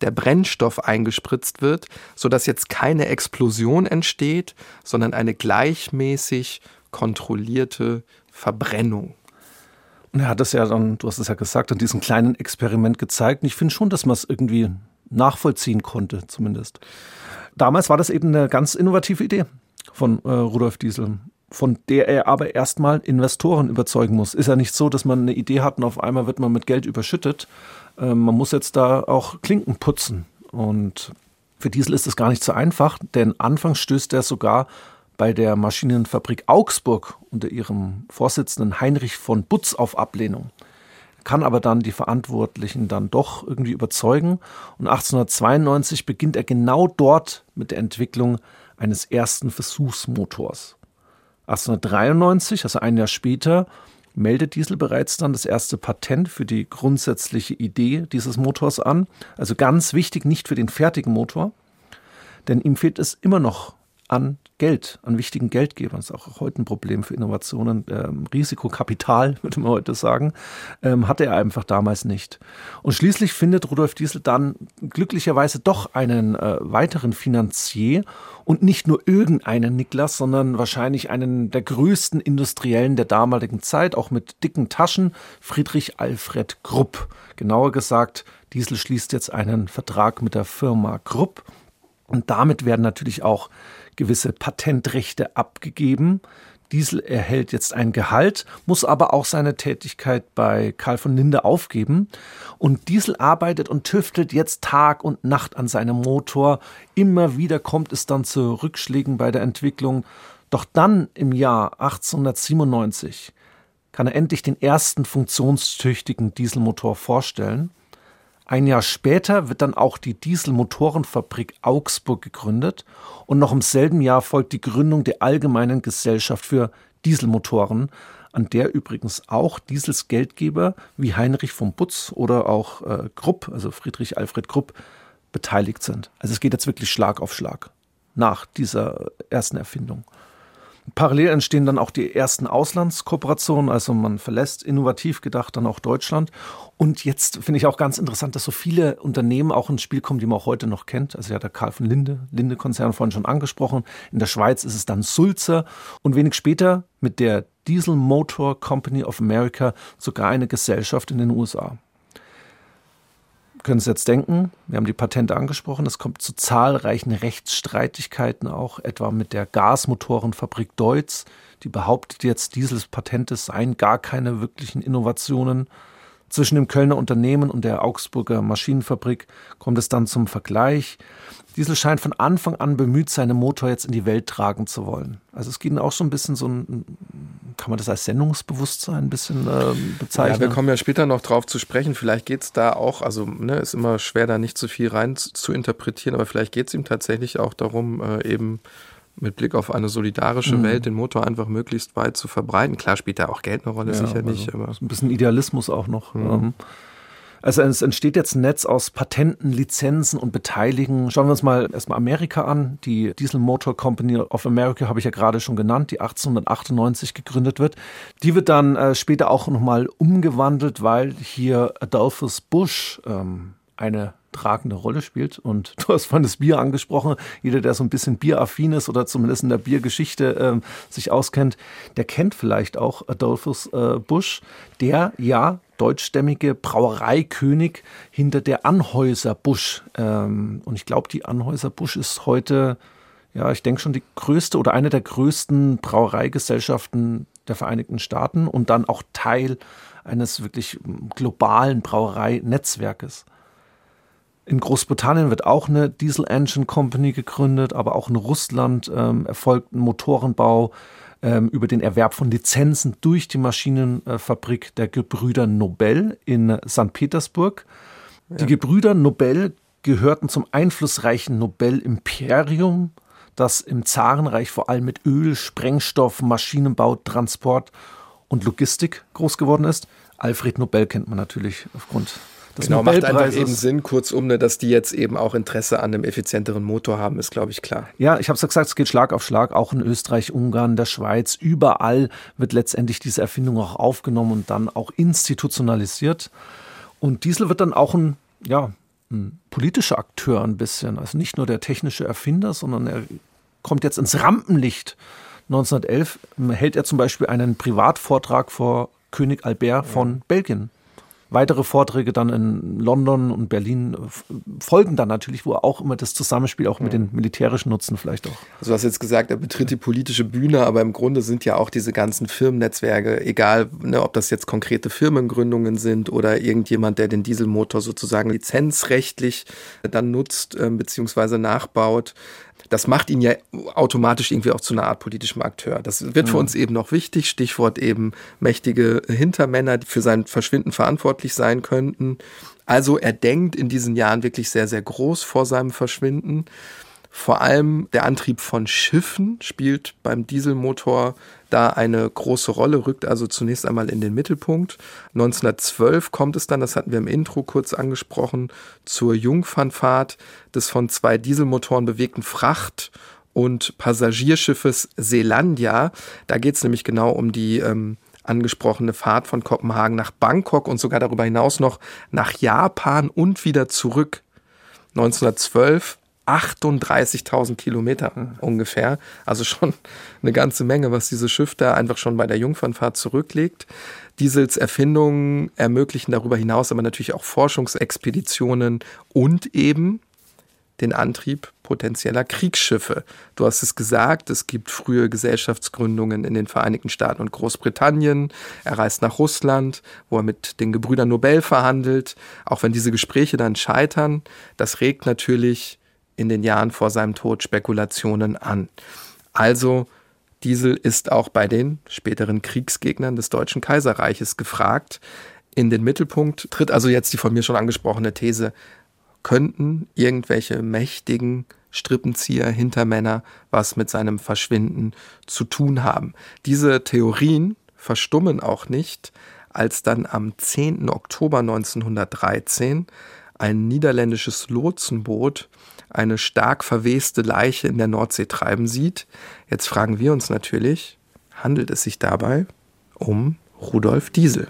der Brennstoff eingespritzt wird, sodass jetzt keine Explosion entsteht, sondern eine gleichmäßig kontrollierte Verbrennung. Und er hat das ja dann, du hast es ja gesagt, an diesem kleinen Experiment gezeigt. Und ich finde schon, dass man es irgendwie nachvollziehen konnte, zumindest. Damals war das eben eine ganz innovative Idee von äh, Rudolf Diesel, von der er aber erstmal Investoren überzeugen muss. Ist ja nicht so, dass man eine Idee hat und auf einmal wird man mit Geld überschüttet. Ähm, man muss jetzt da auch Klinken putzen. Und für Diesel ist das gar nicht so einfach, denn anfangs stößt er sogar bei der Maschinenfabrik Augsburg unter ihrem Vorsitzenden Heinrich von Butz auf Ablehnung. Kann aber dann die Verantwortlichen dann doch irgendwie überzeugen. Und achtzehnhundertzweiundneunzig beginnt er genau dort mit der Entwicklung eines ersten Versuchsmotors. achtzehnhundertdreiundneunzig, also ein Jahr später, meldet Diesel bereits dann das erste Patent für die grundsätzliche Idee dieses Motors an. Also ganz wichtig, nicht für den fertigen Motor, denn ihm fehlt es immer noch an Geld, an wichtigen Geldgebern. Das ist auch heute ein Problem für Innovationen. Ähm, Risikokapital, würde man heute sagen, ähm, hatte er einfach damals nicht. Und schließlich findet Rudolf Diesel dann glücklicherweise doch einen äh, weiteren Finanzier und nicht nur irgendeinen Niklas, sondern wahrscheinlich einen der größten Industriellen der damaligen Zeit, auch mit dicken Taschen, Friedrich Alfred Krupp. Genauer gesagt, Diesel schließt jetzt einen Vertrag mit der Firma Krupp und damit werden natürlich auch gewisse Patentrechte abgegeben. Diesel erhält jetzt ein Gehalt, muss aber auch seine Tätigkeit bei Carl von Linde aufgeben. Und Diesel arbeitet und tüftelt jetzt Tag und Nacht an seinem Motor. Immer wieder kommt es dann zu Rückschlägen bei der Entwicklung. Doch dann im Jahr achtzehnhundertsiebenundneunzig kann er endlich den ersten funktionstüchtigen Dieselmotor vorstellen. Ein Jahr später wird dann auch die Dieselmotorenfabrik Augsburg gegründet und noch im selben Jahr folgt die Gründung der Allgemeinen Gesellschaft für Dieselmotoren, an der übrigens auch Diesels Geldgeber wie Heinrich von Butz oder auch äh, Krupp, also Friedrich Alfred Krupp, beteiligt sind. Also es geht jetzt wirklich Schlag auf Schlag nach dieser ersten Erfindung. Parallel entstehen dann auch die ersten Auslandskooperationen, also man verlässt innovativ gedacht dann auch Deutschland. Und jetzt finde ich auch ganz interessant, dass so viele Unternehmen auch ins Spiel kommen, die man auch heute noch kennt. Also ja, der Carl von Linde, Linde-Konzern vorhin schon angesprochen. In der Schweiz ist es dann Sulzer und wenig später mit der Diesel Motor Company of America sogar eine Gesellschaft in den U S A. Können Sie jetzt denken, wir haben die Patente angesprochen, es kommt zu zahlreichen Rechtsstreitigkeiten auch, etwa mit der Gasmotorenfabrik Deutz, die behauptet jetzt, Diesels Patente seien gar keine wirklichen Innovationen. Zwischen dem Kölner Unternehmen und der Augsburger Maschinenfabrik kommt es dann zum Vergleich. Diesel scheint von Anfang an bemüht, seinen Motor jetzt in die Welt tragen zu wollen. Also es geht auch so ein bisschen so ein, kann man das als Sendungsbewusstsein ein bisschen äh, bezeichnen? Ja, wir kommen ja später noch drauf zu sprechen. Vielleicht geht es da auch, also ne, ist immer schwer, da nicht zu viel rein zu, zu interpretieren, aber vielleicht geht es ihm tatsächlich auch darum, äh, eben mit Blick auf eine solidarische mhm. Welt den Motor einfach möglichst weit zu verbreiten. Klar spielt da auch Geld eine Rolle, ja, sicherlich. Also aber ein bisschen Idealismus auch noch. Mhm. Also es entsteht jetzt ein Netz aus Patenten, Lizenzen und Beteiligen. Schauen wir uns mal erstmal Amerika an. Die Diesel Motor Company of America habe ich ja gerade schon genannt, die achtzehnhundertachtundneunzig gegründet wird. Die wird dann äh, später auch nochmal umgewandelt, weil hier Adolphus Busch ähm, eine tragende Rolle spielt. Und du hast vorhin das Bier angesprochen. Jeder, der so ein bisschen bieraffin ist oder zumindest in der Biergeschichte äh, sich auskennt, der kennt vielleicht auch Adolphus äh, Busch, der ja deutschstämmige Brauereikönig hinter der Anheuser-Busch. Ähm, und ich glaube, die Anheuser-Busch ist heute, ja, ich denke schon die größte oder eine der größten Brauereigesellschaften der Vereinigten Staaten und dann auch Teil eines wirklich globalen Brauereinetzwerkes. In Großbritannien wird auch eine Diesel Engine Company gegründet, aber auch in Russland ähm, erfolgt ein Motorenbau ähm, über den Erwerb von Lizenzen durch die Maschinenfabrik der Gebrüder Nobel in Sankt Petersburg. Ja. Die Gebrüder Nobel gehörten zum einflussreichen Nobel-Imperium, das im Zarenreich vor allem mit Öl, Sprengstoff, Maschinenbau, Transport und Logistik groß geworden ist. Alfred Nobel kennt man natürlich aufgrund des genau, macht Nobelpreises. einfach eben Sinn, kurzum, ne, dass die jetzt eben auch Interesse an einem effizienteren Motor haben, ist, glaube ich, klar. Ja, ich habe es ja gesagt, es geht Schlag auf Schlag, auch in Österreich, Ungarn, der Schweiz, überall wird letztendlich diese Erfindung auch aufgenommen und dann auch institutionalisiert. Und Diesel wird dann auch ein, ja, ein politischer Akteur ein bisschen. Also nicht nur der technische Erfinder, sondern er kommt jetzt ins Rampenlicht. neunzehnhundertelf hält er zum Beispiel einen Privatvortrag vor König Albert von Belgien. Weitere Vorträge dann in London und Berlin folgen dann natürlich, wo auch immer das Zusammenspiel auch mit den militärischen Nutzen vielleicht auch. Also du hast jetzt gesagt, er betritt die politische Bühne, aber im Grunde sind ja auch diese ganzen Firmennetzwerke, egal ne, ob das jetzt konkrete Firmengründungen sind oder irgendjemand, der den Dieselmotor sozusagen lizenzrechtlich dann nutzt äh, beziehungsweise nachbaut. Das macht ihn ja automatisch irgendwie auch zu einer Art politischem Akteur. Das wird für uns eben noch wichtig. Stichwort eben mächtige Hintermänner, die für sein Verschwinden verantwortlich sein könnten. Also er denkt in diesen Jahren wirklich sehr, sehr groß vor seinem Verschwinden. Vor allem der Antrieb von Schiffen spielt beim Dieselmotor da eine große Rolle, rückt also zunächst einmal in den Mittelpunkt. neunzehnhundertzwölf kommt es dann, das hatten wir im Intro kurz angesprochen, zur Jungfernfahrt des von zwei Dieselmotoren bewegten Fracht- und Passagierschiffes Seelandia. Da geht es nämlich genau um die ähm, angesprochene Fahrt von Kopenhagen nach Bangkok und sogar darüber hinaus noch nach Japan und wieder zurück. neunzehnhundertzwölf achtunddreißigtausend Kilometer ungefähr, also schon eine ganze Menge, was dieses Schiff da einfach schon bei der Jungfernfahrt zurücklegt. Diesels Erfindungen ermöglichen darüber hinaus aber natürlich auch Forschungsexpeditionen und eben den Antrieb potenzieller Kriegsschiffe. Du hast es gesagt, es gibt frühe Gesellschaftsgründungen in den Vereinigten Staaten und Großbritannien. Er reist nach Russland, wo er mit den Gebrüdern Nobel verhandelt. Auch wenn diese Gespräche dann scheitern, das regt natürlich in den Jahren vor seinem Tod Spekulationen an. Also Diesel ist auch bei den späteren Kriegsgegnern des Deutschen Kaiserreiches gefragt. In den Mittelpunkt tritt also jetzt die von mir schon angesprochene These, könnten irgendwelche mächtigen Strippenzieher, Hintermänner was mit seinem Verschwinden zu tun haben. Diese Theorien verstummen auch nicht, als dann am zehnten Oktober neunzehnhundertdreizehn ein niederländisches Lotsenboot eine stark verweste Leiche in der Nordsee treiben sieht. Jetzt fragen wir uns natürlich, handelt es sich dabei um Rudolf Diesel?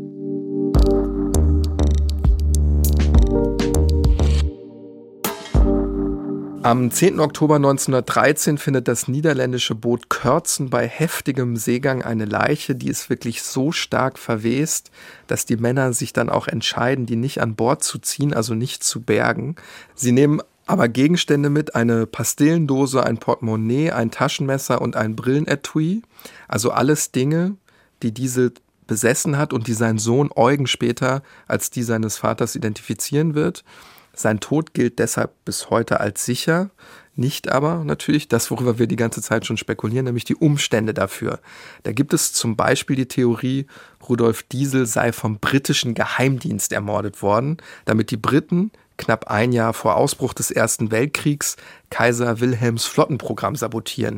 Am zehnten Oktober neunzehnhundertdreizehn findet das niederländische Boot Kürzen bei heftigem Seegang eine Leiche, die ist wirklich so stark verwest, dass die Männer sich dann auch entscheiden, die nicht an Bord zu ziehen, also nicht zu bergen. Sie nehmen aber Gegenstände mit, eine Pastillendose, ein Portemonnaie, ein Taschenmesser und ein Brillenetui. Also alles Dinge, die Diesel besessen hat und die sein Sohn Eugen später als die seines Vaters identifizieren wird. Sein Tod gilt deshalb bis heute als sicher, nicht aber natürlich das, worüber wir die ganze Zeit schon spekulieren, nämlich die Umstände dafür. Da gibt es zum Beispiel die Theorie, Rudolf Diesel sei vom britischen Geheimdienst ermordet worden, damit die Briten knapp ein Jahr vor Ausbruch des Ersten Weltkriegs Kaiser Wilhelms Flottenprogramm sabotieren.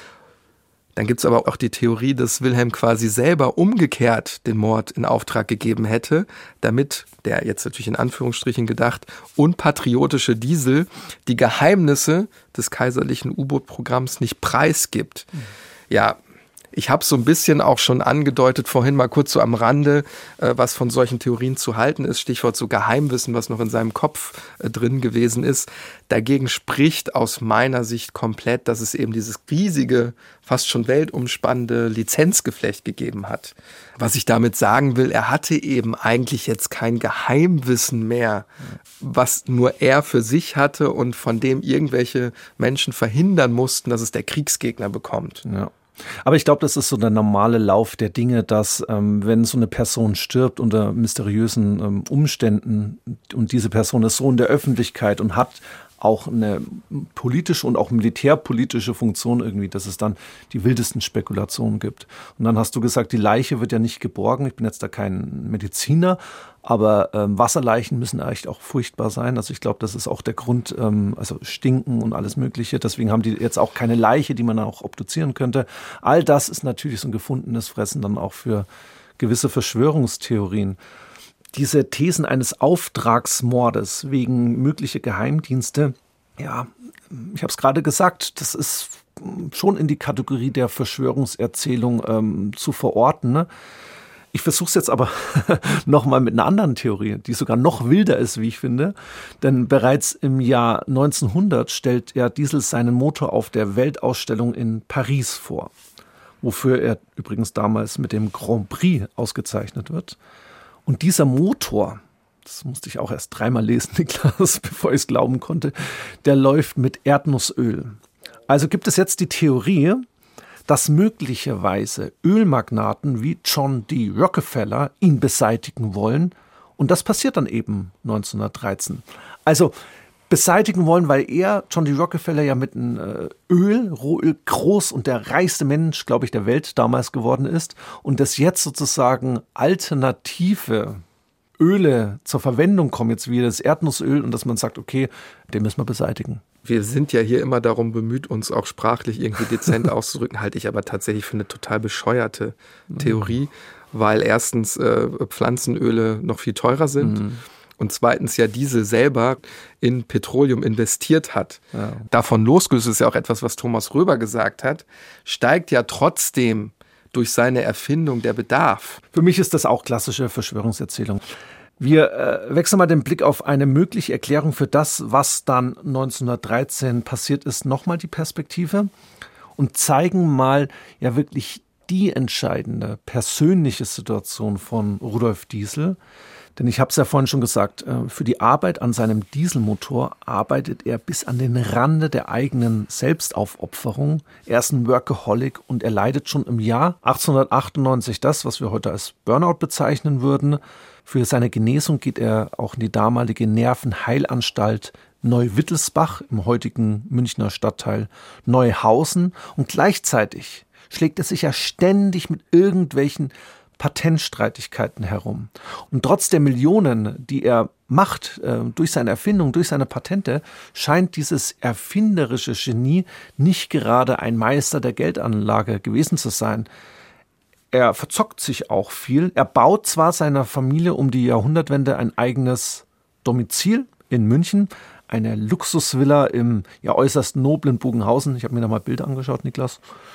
Dann gibt es aber auch die Theorie, dass Wilhelm quasi selber umgekehrt den Mord in Auftrag gegeben hätte, damit der, jetzt natürlich in Anführungsstrichen gedacht, unpatriotische Diesel die Geheimnisse des kaiserlichen U-Boot-Programms nicht preisgibt. Mhm. Ja, ich habe so ein bisschen auch schon angedeutet, vorhin mal kurz so am Rande, äh, was von solchen Theorien zu halten ist. Stichwort so Geheimwissen, was noch in seinem Kopf äh, drin gewesen ist. Dagegen spricht aus meiner Sicht komplett, dass es eben dieses riesige, fast schon weltumspannende Lizenzgeflecht gegeben hat. Was ich damit sagen will, er hatte eben eigentlich jetzt kein Geheimwissen mehr, was nur er für sich hatte und von dem irgendwelche Menschen verhindern mussten, dass es der Kriegsgegner bekommt. Ja. Aber ich glaube, das ist so der normale Lauf der Dinge, dass ähm, wenn so eine Person stirbt unter mysteriösen ähm, Umständen und diese Person ist so in der Öffentlichkeit und hat auch eine politische und auch militärpolitische Funktion irgendwie, dass es dann die wildesten Spekulationen gibt. Und dann hast du gesagt, die Leiche wird ja nicht geborgen. Ich bin jetzt da kein Mediziner, aber ähm, Wasserleichen müssen echt auch furchtbar sein. Also ich glaube, das ist auch der Grund, ähm, also stinken und alles Mögliche. Deswegen haben die jetzt auch keine Leiche, die man auch obduzieren könnte. All das ist natürlich so ein gefundenes Fressen dann auch für gewisse Verschwörungstheorien. Diese Thesen eines Auftragsmordes wegen möglicher Geheimdienste, ja, ich habe es gerade gesagt, das ist schon in die Kategorie der Verschwörungserzählung ähm, zu verorten. Ne? Ich versuche es jetzt aber nochmal mit einer anderen Theorie, die sogar noch wilder ist, wie ich finde. Denn bereits im Jahr neunzehnhundert stellt er Diesel seinen Motor auf der Weltausstellung in Paris vor, wofür er übrigens damals mit dem Grand Prix ausgezeichnet wird. Und dieser Motor, das musste ich auch erst dreimal lesen, Niklas, bevor ich es glauben konnte, der läuft mit Erdnussöl. Also gibt es jetzt die Theorie, dass möglicherweise Ölmagnaten wie John D. Rockefeller ihn beseitigen wollen. Und das passiert dann eben neunzehnhundertdreizehn. Also beseitigen wollen, weil er, John D. Rockefeller, ja mit einem Öl, Rohöl, groß und der reichste Mensch, glaube ich, der Welt damals geworden ist. Und dass jetzt sozusagen alternative Öle zur Verwendung kommen, jetzt wie das Erdnussöl, und dass man sagt, okay, den müssen wir beseitigen. Wir sind ja hier immer darum bemüht, uns auch sprachlich irgendwie dezent auszudrücken, halte ich aber tatsächlich für eine total bescheuerte Theorie, mhm. weil erstens äh, Pflanzenöle noch viel teurer sind mhm. und zweitens ja Diesel selber in Petroleum investiert hat. Ja. Davon losgelöst ist ja auch etwas, was Thomas Röber gesagt hat, steigt ja trotzdem durch seine Erfindung der Bedarf. Für mich ist das auch klassische Verschwörungserzählung. Wir äh, wechseln mal den Blick auf eine mögliche Erklärung für das, was dann neunzehnhundertdreizehn passiert ist, nochmal die Perspektive und zeigen mal ja wirklich die entscheidende persönliche Situation von Rudolf Diesel. Denn ich habe es ja vorhin schon gesagt, äh, für die Arbeit an seinem Dieselmotor arbeitet er bis an den Rande der eigenen Selbstaufopferung. Er ist ein Workaholic und er leidet schon im Jahr achtzehnhundertachtundneunzig das, was wir heute als Burnout bezeichnen würden. Für seine Genesung geht er auch in die damalige Nervenheilanstalt Neuwittelsbach im heutigen Münchner Stadtteil Neuhausen. Und gleichzeitig schlägt er sich ja ständig mit irgendwelchen Patentstreitigkeiten herum. Und trotz der Millionen, die er macht, äh, durch seine Erfindung, durch seine Patente, scheint dieses erfinderische Genie nicht gerade ein Meister der Geldanlage gewesen zu sein. Er verzockt sich auch viel. Er baut zwar seiner Familie um die Jahrhundertwende ein eigenes Domizil in München, eine Luxusvilla im ja äußerst noblen Bogenhausen. Ich habe mir da mal Bilder angeschaut, Niklas.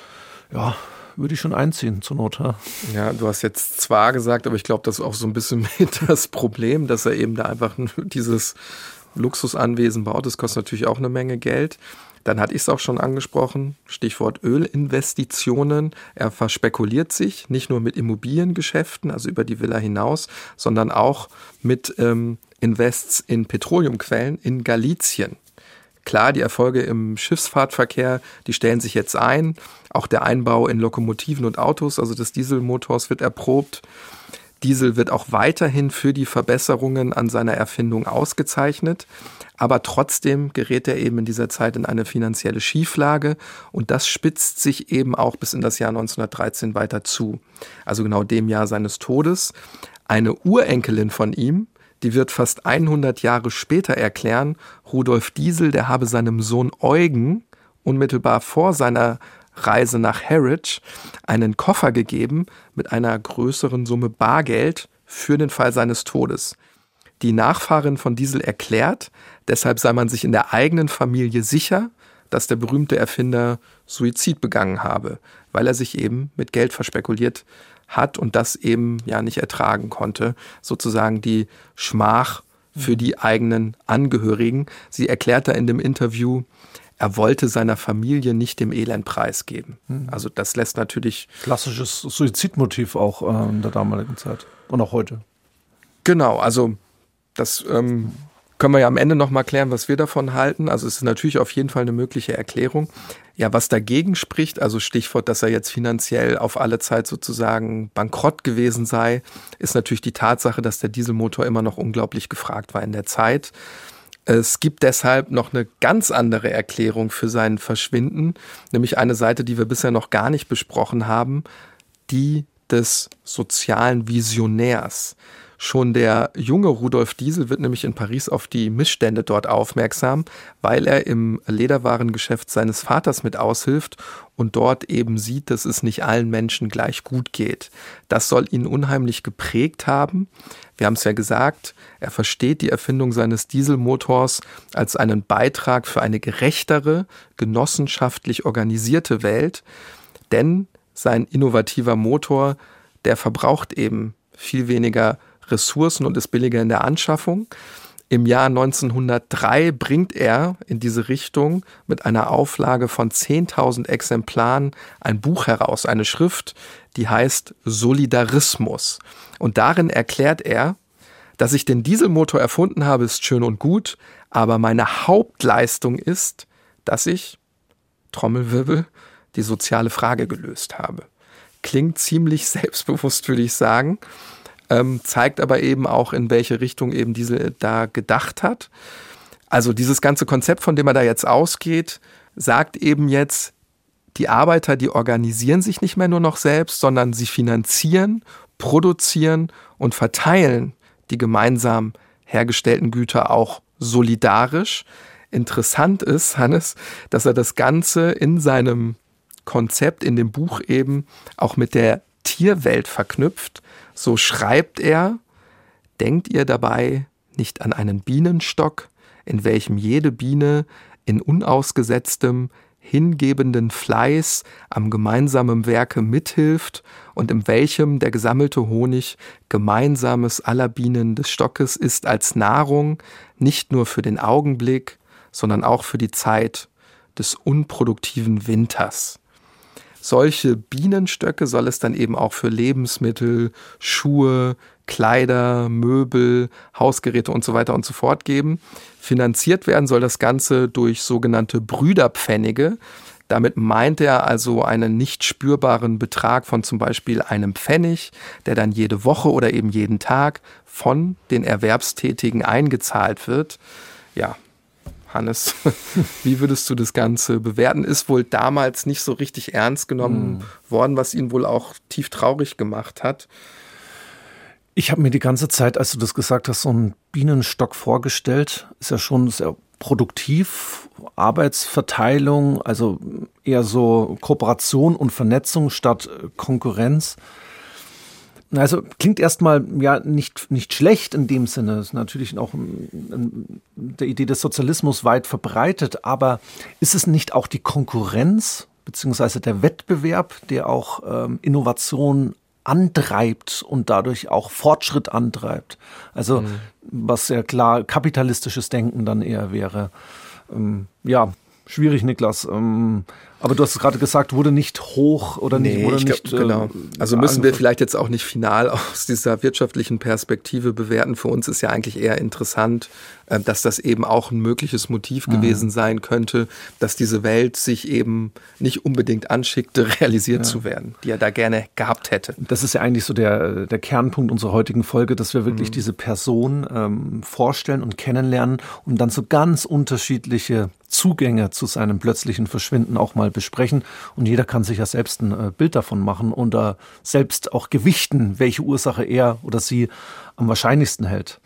Ja, würde ich schon einziehen zur Not. Ja, ja du hast jetzt zwar gesagt, aber ich glaube, das ist auch so ein bisschen mit das Problem, dass er eben da einfach dieses Luxusanwesen baut. Das kostet natürlich auch eine Menge Geld. Dann hatte ich es auch schon angesprochen, Stichwort Ölinvestitionen. Er verspekuliert sich nicht nur mit Immobiliengeschäften, also über die Villa hinaus, sondern auch mit ähm, Invests in Petroleumquellen in Galizien. Klar, die Erfolge im Schiffsfahrtverkehr, die stellen sich jetzt ein. Auch der Einbau in Lokomotiven und Autos, also des Dieselmotors, wird erprobt. Diesel wird auch weiterhin für die Verbesserungen an seiner Erfindung ausgezeichnet. Aber trotzdem gerät er eben in dieser Zeit in eine finanzielle Schieflage und das spitzt sich eben auch bis in das Jahr neunzehnhundertdreizehn weiter zu. Also genau dem Jahr seines Todes. Eine Urenkelin von ihm, die wird fast hundert Jahre später erklären, Rudolf Diesel, der habe seinem Sohn Eugen unmittelbar vor seiner Reise nach Harwich einen Koffer gegeben mit einer größeren Summe Bargeld für den Fall seines Todes. Die Nachfahrin von Diesel erklärt, deshalb sei man sich in der eigenen Familie sicher, dass der berühmte Erfinder Suizid begangen habe, weil er sich eben mit Geld verspekuliert hat und das eben ja nicht ertragen konnte, sozusagen die Schmach für die eigenen Angehörigen. Sie erklärt da in dem Interview, er wollte seiner Familie nicht dem Elend preisgeben. Also das lässt natürlich... Klassisches Suizidmotiv auch äh, in der damaligen Zeit und auch heute. Genau, also das ähm, können wir ja am Ende nochmal klären, was wir davon halten. Also es ist natürlich auf jeden Fall eine mögliche Erklärung. Ja, was dagegen spricht, also Stichwort, dass er jetzt finanziell auf alle Zeit sozusagen bankrott gewesen sei, ist natürlich die Tatsache, dass der Dieselmotor immer noch unglaublich gefragt war in der Zeit. Es gibt deshalb noch eine ganz andere Erklärung für sein Verschwinden, nämlich eine Seite, die wir bisher noch gar nicht besprochen haben, die des sozialen Visionärs. Schon der junge Rudolf Diesel wird nämlich in Paris auf die Missstände dort aufmerksam, weil er im Lederwarengeschäft seines Vaters mit aushilft und dort eben sieht, dass es nicht allen Menschen gleich gut geht. Das soll ihn unheimlich geprägt haben. Wir haben es ja gesagt, er versteht die Erfindung seines Dieselmotors als einen Beitrag für eine gerechtere, genossenschaftlich organisierte Welt, denn sein innovativer Motor, der verbraucht eben viel weniger Ressourcen und ist billiger in der Anschaffung. Im Jahr neunzehnhundertdrei bringt er in diese Richtung mit einer Auflage von zehntausend Exemplaren ein Buch heraus, eine Schrift, die heißt Solidarismus. Und darin erklärt er, dass ich den Dieselmotor erfunden habe, ist schön und gut, aber meine Hauptleistung ist, dass ich, Trommelwirbel, die soziale Frage gelöst habe. Klingt ziemlich selbstbewusst, würde ich sagen. Ähm, zeigt aber eben auch, in welche Richtung eben diese da gedacht hat. Also dieses ganze Konzept, von dem er da jetzt ausgeht, sagt eben jetzt, die Arbeiter, die organisieren sich nicht mehr nur noch selbst, sondern sie finanzieren, produzieren und verteilen die gemeinsam hergestellten Güter auch solidarisch. Interessant ist, Hannes, dass er das Ganze in seinem Konzept, in dem Buch eben auch mit der Tierwelt verknüpft. So schreibt er, denkt ihr dabei nicht an einen Bienenstock, in welchem jede Biene in unausgesetztem, hingebenden Fleiß am gemeinsamen Werke mithilft und in welchem der gesammelte Honig gemeinsames aller Bienen des Stockes ist als Nahrung, nicht nur für den Augenblick, sondern auch für die Zeit des unproduktiven Winters. Solche Bienenstöcke soll es dann eben auch für Lebensmittel, Schuhe, Kleider, Möbel, Hausgeräte und so weiter und so fort geben. Finanziert werden soll das Ganze durch sogenannte Brüderpfennige. Damit meint er also einen nicht spürbaren Betrag von zum Beispiel einem Pfennig, der dann jede Woche oder eben jeden Tag von den Erwerbstätigen eingezahlt wird. Ja, Hannes, wie würdest du das Ganze bewerten? Ist wohl damals nicht so richtig ernst genommen mm. worden, was ihn wohl auch tief traurig gemacht hat. Ich habe mir die ganze Zeit, als du das gesagt hast, so einen Bienenstock vorgestellt. Ist ja schon sehr produktiv, Arbeitsverteilung, also eher so Kooperation und Vernetzung statt Konkurrenz. Also klingt erstmal ja nicht, nicht schlecht in dem Sinne, ist natürlich auch in der Idee des Sozialismus weit verbreitet, aber ist es nicht auch die Konkurrenz beziehungsweise der Wettbewerb, der auch ähm, Innovation antreibt und dadurch auch Fortschritt antreibt? Also mhm. was ja klar kapitalistisches Denken dann eher wäre. Ähm, ja, schwierig, Niklas. Ähm, aber du hast gerade gesagt, wurde nicht hoch oder nicht. Nee, wurde ich glaub, nicht genau. Äh, also müssen wir vielleicht jetzt auch nicht final aus dieser wirtschaftlichen Perspektive bewerten. Für uns ist ja eigentlich eher interessant, äh, dass das eben auch ein mögliches Motiv mhm. gewesen sein könnte, dass diese Welt sich eben nicht unbedingt anschickte, realisiert ja. zu werden, die er da gerne gehabt hätte. Das ist ja eigentlich so der, der Kernpunkt unserer heutigen Folge, dass wir wirklich mhm. diese Person ähm, vorstellen und kennenlernen und dann so ganz unterschiedliche Zugänge zu seinem plötzlichen Verschwinden auch mal besprechen. Und jeder kann sich ja selbst ein äh, Bild davon machen und äh, selbst auch gewichten, welche Ursache er oder sie am wahrscheinlichsten hält.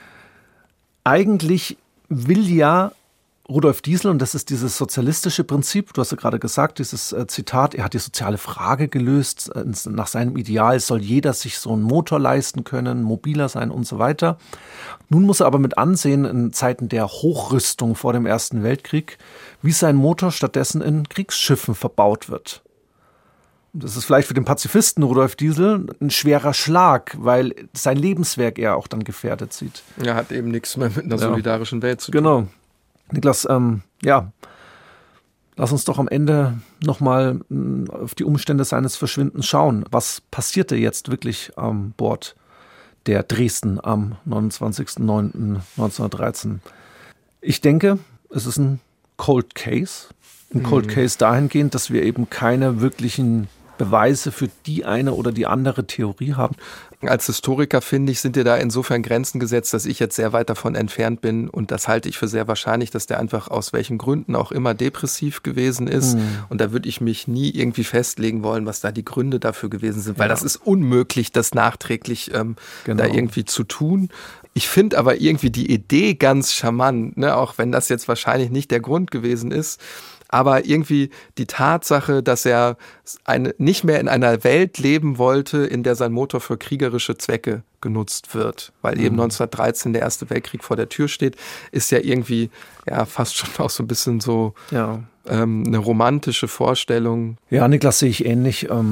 Eigentlich will ja Rudolf Diesel, und das ist dieses sozialistische Prinzip, du hast ja gerade gesagt, dieses äh, Zitat, er hat die soziale Frage gelöst, äh, nach seinem Ideal soll jeder sich so einen Motor leisten können, mobiler sein und so weiter. Nun muss er aber mit ansehen, in Zeiten der Hochrüstung vor dem Ersten Weltkrieg, wie sein Motor stattdessen in Kriegsschiffen verbaut wird. Das ist vielleicht für den Pazifisten Rudolf Diesel ein schwerer Schlag, weil sein Lebenswerk er auch dann gefährdet sieht. Er hat eben nichts mehr mit einer ja. solidarischen Welt zu tun. Genau. Niklas, ähm, ja, lass uns doch am Ende nochmal auf die Umstände seines Verschwindens schauen. Was passierte jetzt wirklich an Bord der Dresden am neunundzwanzigsten neunten neunzehnhundertdreizehn? Ich denke, es ist ein Cold Case. Ein Cold mhm. Case dahingehend, dass wir eben keine wirklichen Beweise für die eine oder die andere Theorie haben. Als Historiker, finde ich, sind dir da insofern Grenzen gesetzt, dass ich jetzt sehr weit davon entfernt bin, und das halte ich für sehr wahrscheinlich, dass der einfach aus welchen Gründen auch immer depressiv gewesen ist. Mhm. Und da würde ich mich nie irgendwie festlegen wollen, was da die Gründe dafür gewesen sind, weil ja. das ist unmöglich, das nachträglich ähm, genau. da irgendwie zu tun. Ich finde aber irgendwie die Idee ganz charmant, ne? Auch wenn das jetzt wahrscheinlich nicht der Grund gewesen ist. Aber irgendwie die Tatsache, dass er eine, nicht mehr in einer Welt leben wollte, in der sein Motor für kriegerische Zwecke genutzt wird, weil mhm. eben neunzehnhundertdreizehn der Erste Weltkrieg vor der Tür steht, ist ja irgendwie ja fast schon auch so ein bisschen so ja. ähm, eine romantische Vorstellung. Ja, Niklas, sehe ich ähnlich. Ähm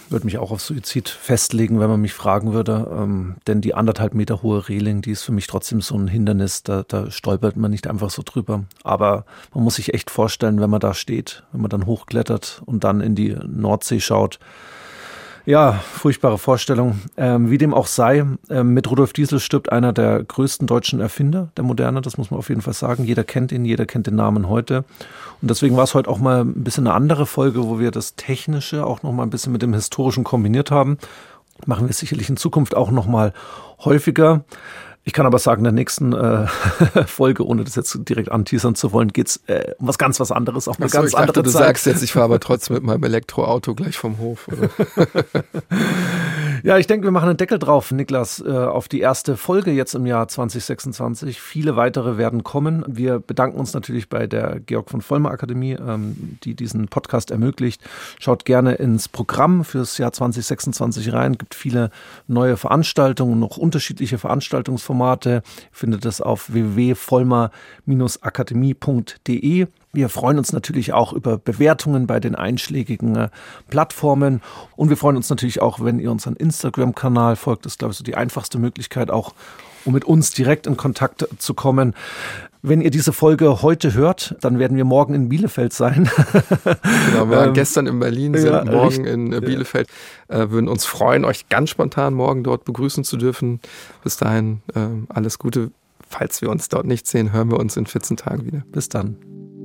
würde mich auch auf Suizid festlegen, wenn man mich fragen würde. Ähm, denn die anderthalb Meter hohe Reling, die ist für mich trotzdem so ein Hindernis. Da, da stolpert man nicht einfach so drüber. Aber man muss sich echt vorstellen, wenn man da steht, wenn man dann hochklettert und dann in die Nordsee schaut. Ja, furchtbare Vorstellung. Ähm, wie dem auch sei, ähm, mit Rudolf Diesel stirbt einer der größten deutschen Erfinder der Moderne, das muss man auf jeden Fall sagen. Jeder kennt ihn, jeder kennt den Namen heute. Und deswegen war es heute auch mal ein bisschen eine andere Folge, wo wir das Technische auch noch mal ein bisschen mit dem Historischen kombiniert haben. Machen wir sicherlich in Zukunft auch noch mal häufiger. Ich kann aber sagen, in der nächsten äh, Folge, ohne das jetzt direkt anteasern zu wollen, geht's äh, um was ganz was anderes, auch eine Achso, ganz ich dachte, andere du Zeit. sagst jetzt, ich fahre aber trotzdem mit meinem Elektroauto gleich vom Hof. Oder? Ja, ich denke, wir machen einen Deckel drauf, Niklas, äh, auf die erste Folge jetzt im Jahr zwanzig sechsundzwanzig. Viele weitere werden kommen. Wir bedanken uns natürlich bei der Georg von Vollmer Akademie, ähm, die diesen Podcast ermöglicht. Schaut gerne ins Programm fürs Jahr zwanzig sechsundzwanzig rein. Es gibt viele neue Veranstaltungen, noch unterschiedliche Veranstaltungsformate. Ihr findet das auf w w w punkt vollmer Bindestrich akademie punkt d e. Wir freuen uns natürlich auch über Bewertungen bei den einschlägigen äh, Plattformen und wir freuen uns natürlich auch, wenn ihr unseren Instagram-Kanal folgt. Das ist, glaube ich, so die einfachste Möglichkeit auch, um mit uns direkt in Kontakt zu kommen. Wenn ihr diese Folge heute hört, dann werden wir morgen in Bielefeld sein. Genau, wir waren ähm, gestern in Berlin, sind ja, morgen richtig, in äh, Bielefeld. Ja. Äh, würden uns freuen, euch ganz spontan morgen dort begrüßen zu dürfen. Bis dahin äh, alles Gute. Falls wir uns dort nicht sehen, hören wir uns in vierzehn Tagen wieder. Bis dann.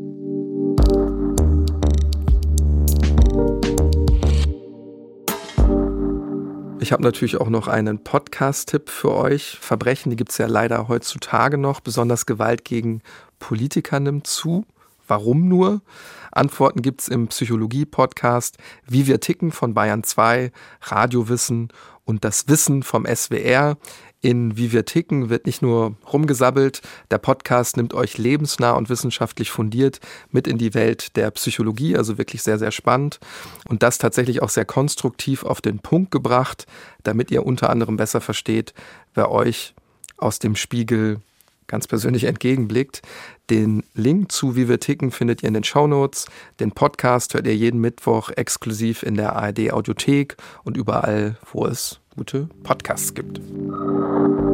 Ich habe natürlich auch noch einen Podcast-Tipp für euch. Verbrechen, die gibt es ja leider heutzutage noch. Besonders Gewalt gegen Politiker nimmt zu. Warum nur? Antworten gibt es im Psychologie-Podcast Wie wir ticken von Bayern zwei, Radiowissen und das Wissen vom S W R. In Wie wir ticken wird nicht nur rumgesabbelt, der Podcast nimmt euch lebensnah und wissenschaftlich fundiert mit in die Welt der Psychologie, also wirklich sehr, sehr spannend und das tatsächlich auch sehr konstruktiv auf den Punkt gebracht, damit ihr unter anderem besser versteht, wer euch aus dem Spiegel ganz persönlich entgegenblickt. Den Link zu Wie wir ticken findet ihr in den Shownotes. Den Podcast hört ihr jeden Mittwoch exklusiv in der A R D Audiothek und überall, wo es gute Podcasts gibt.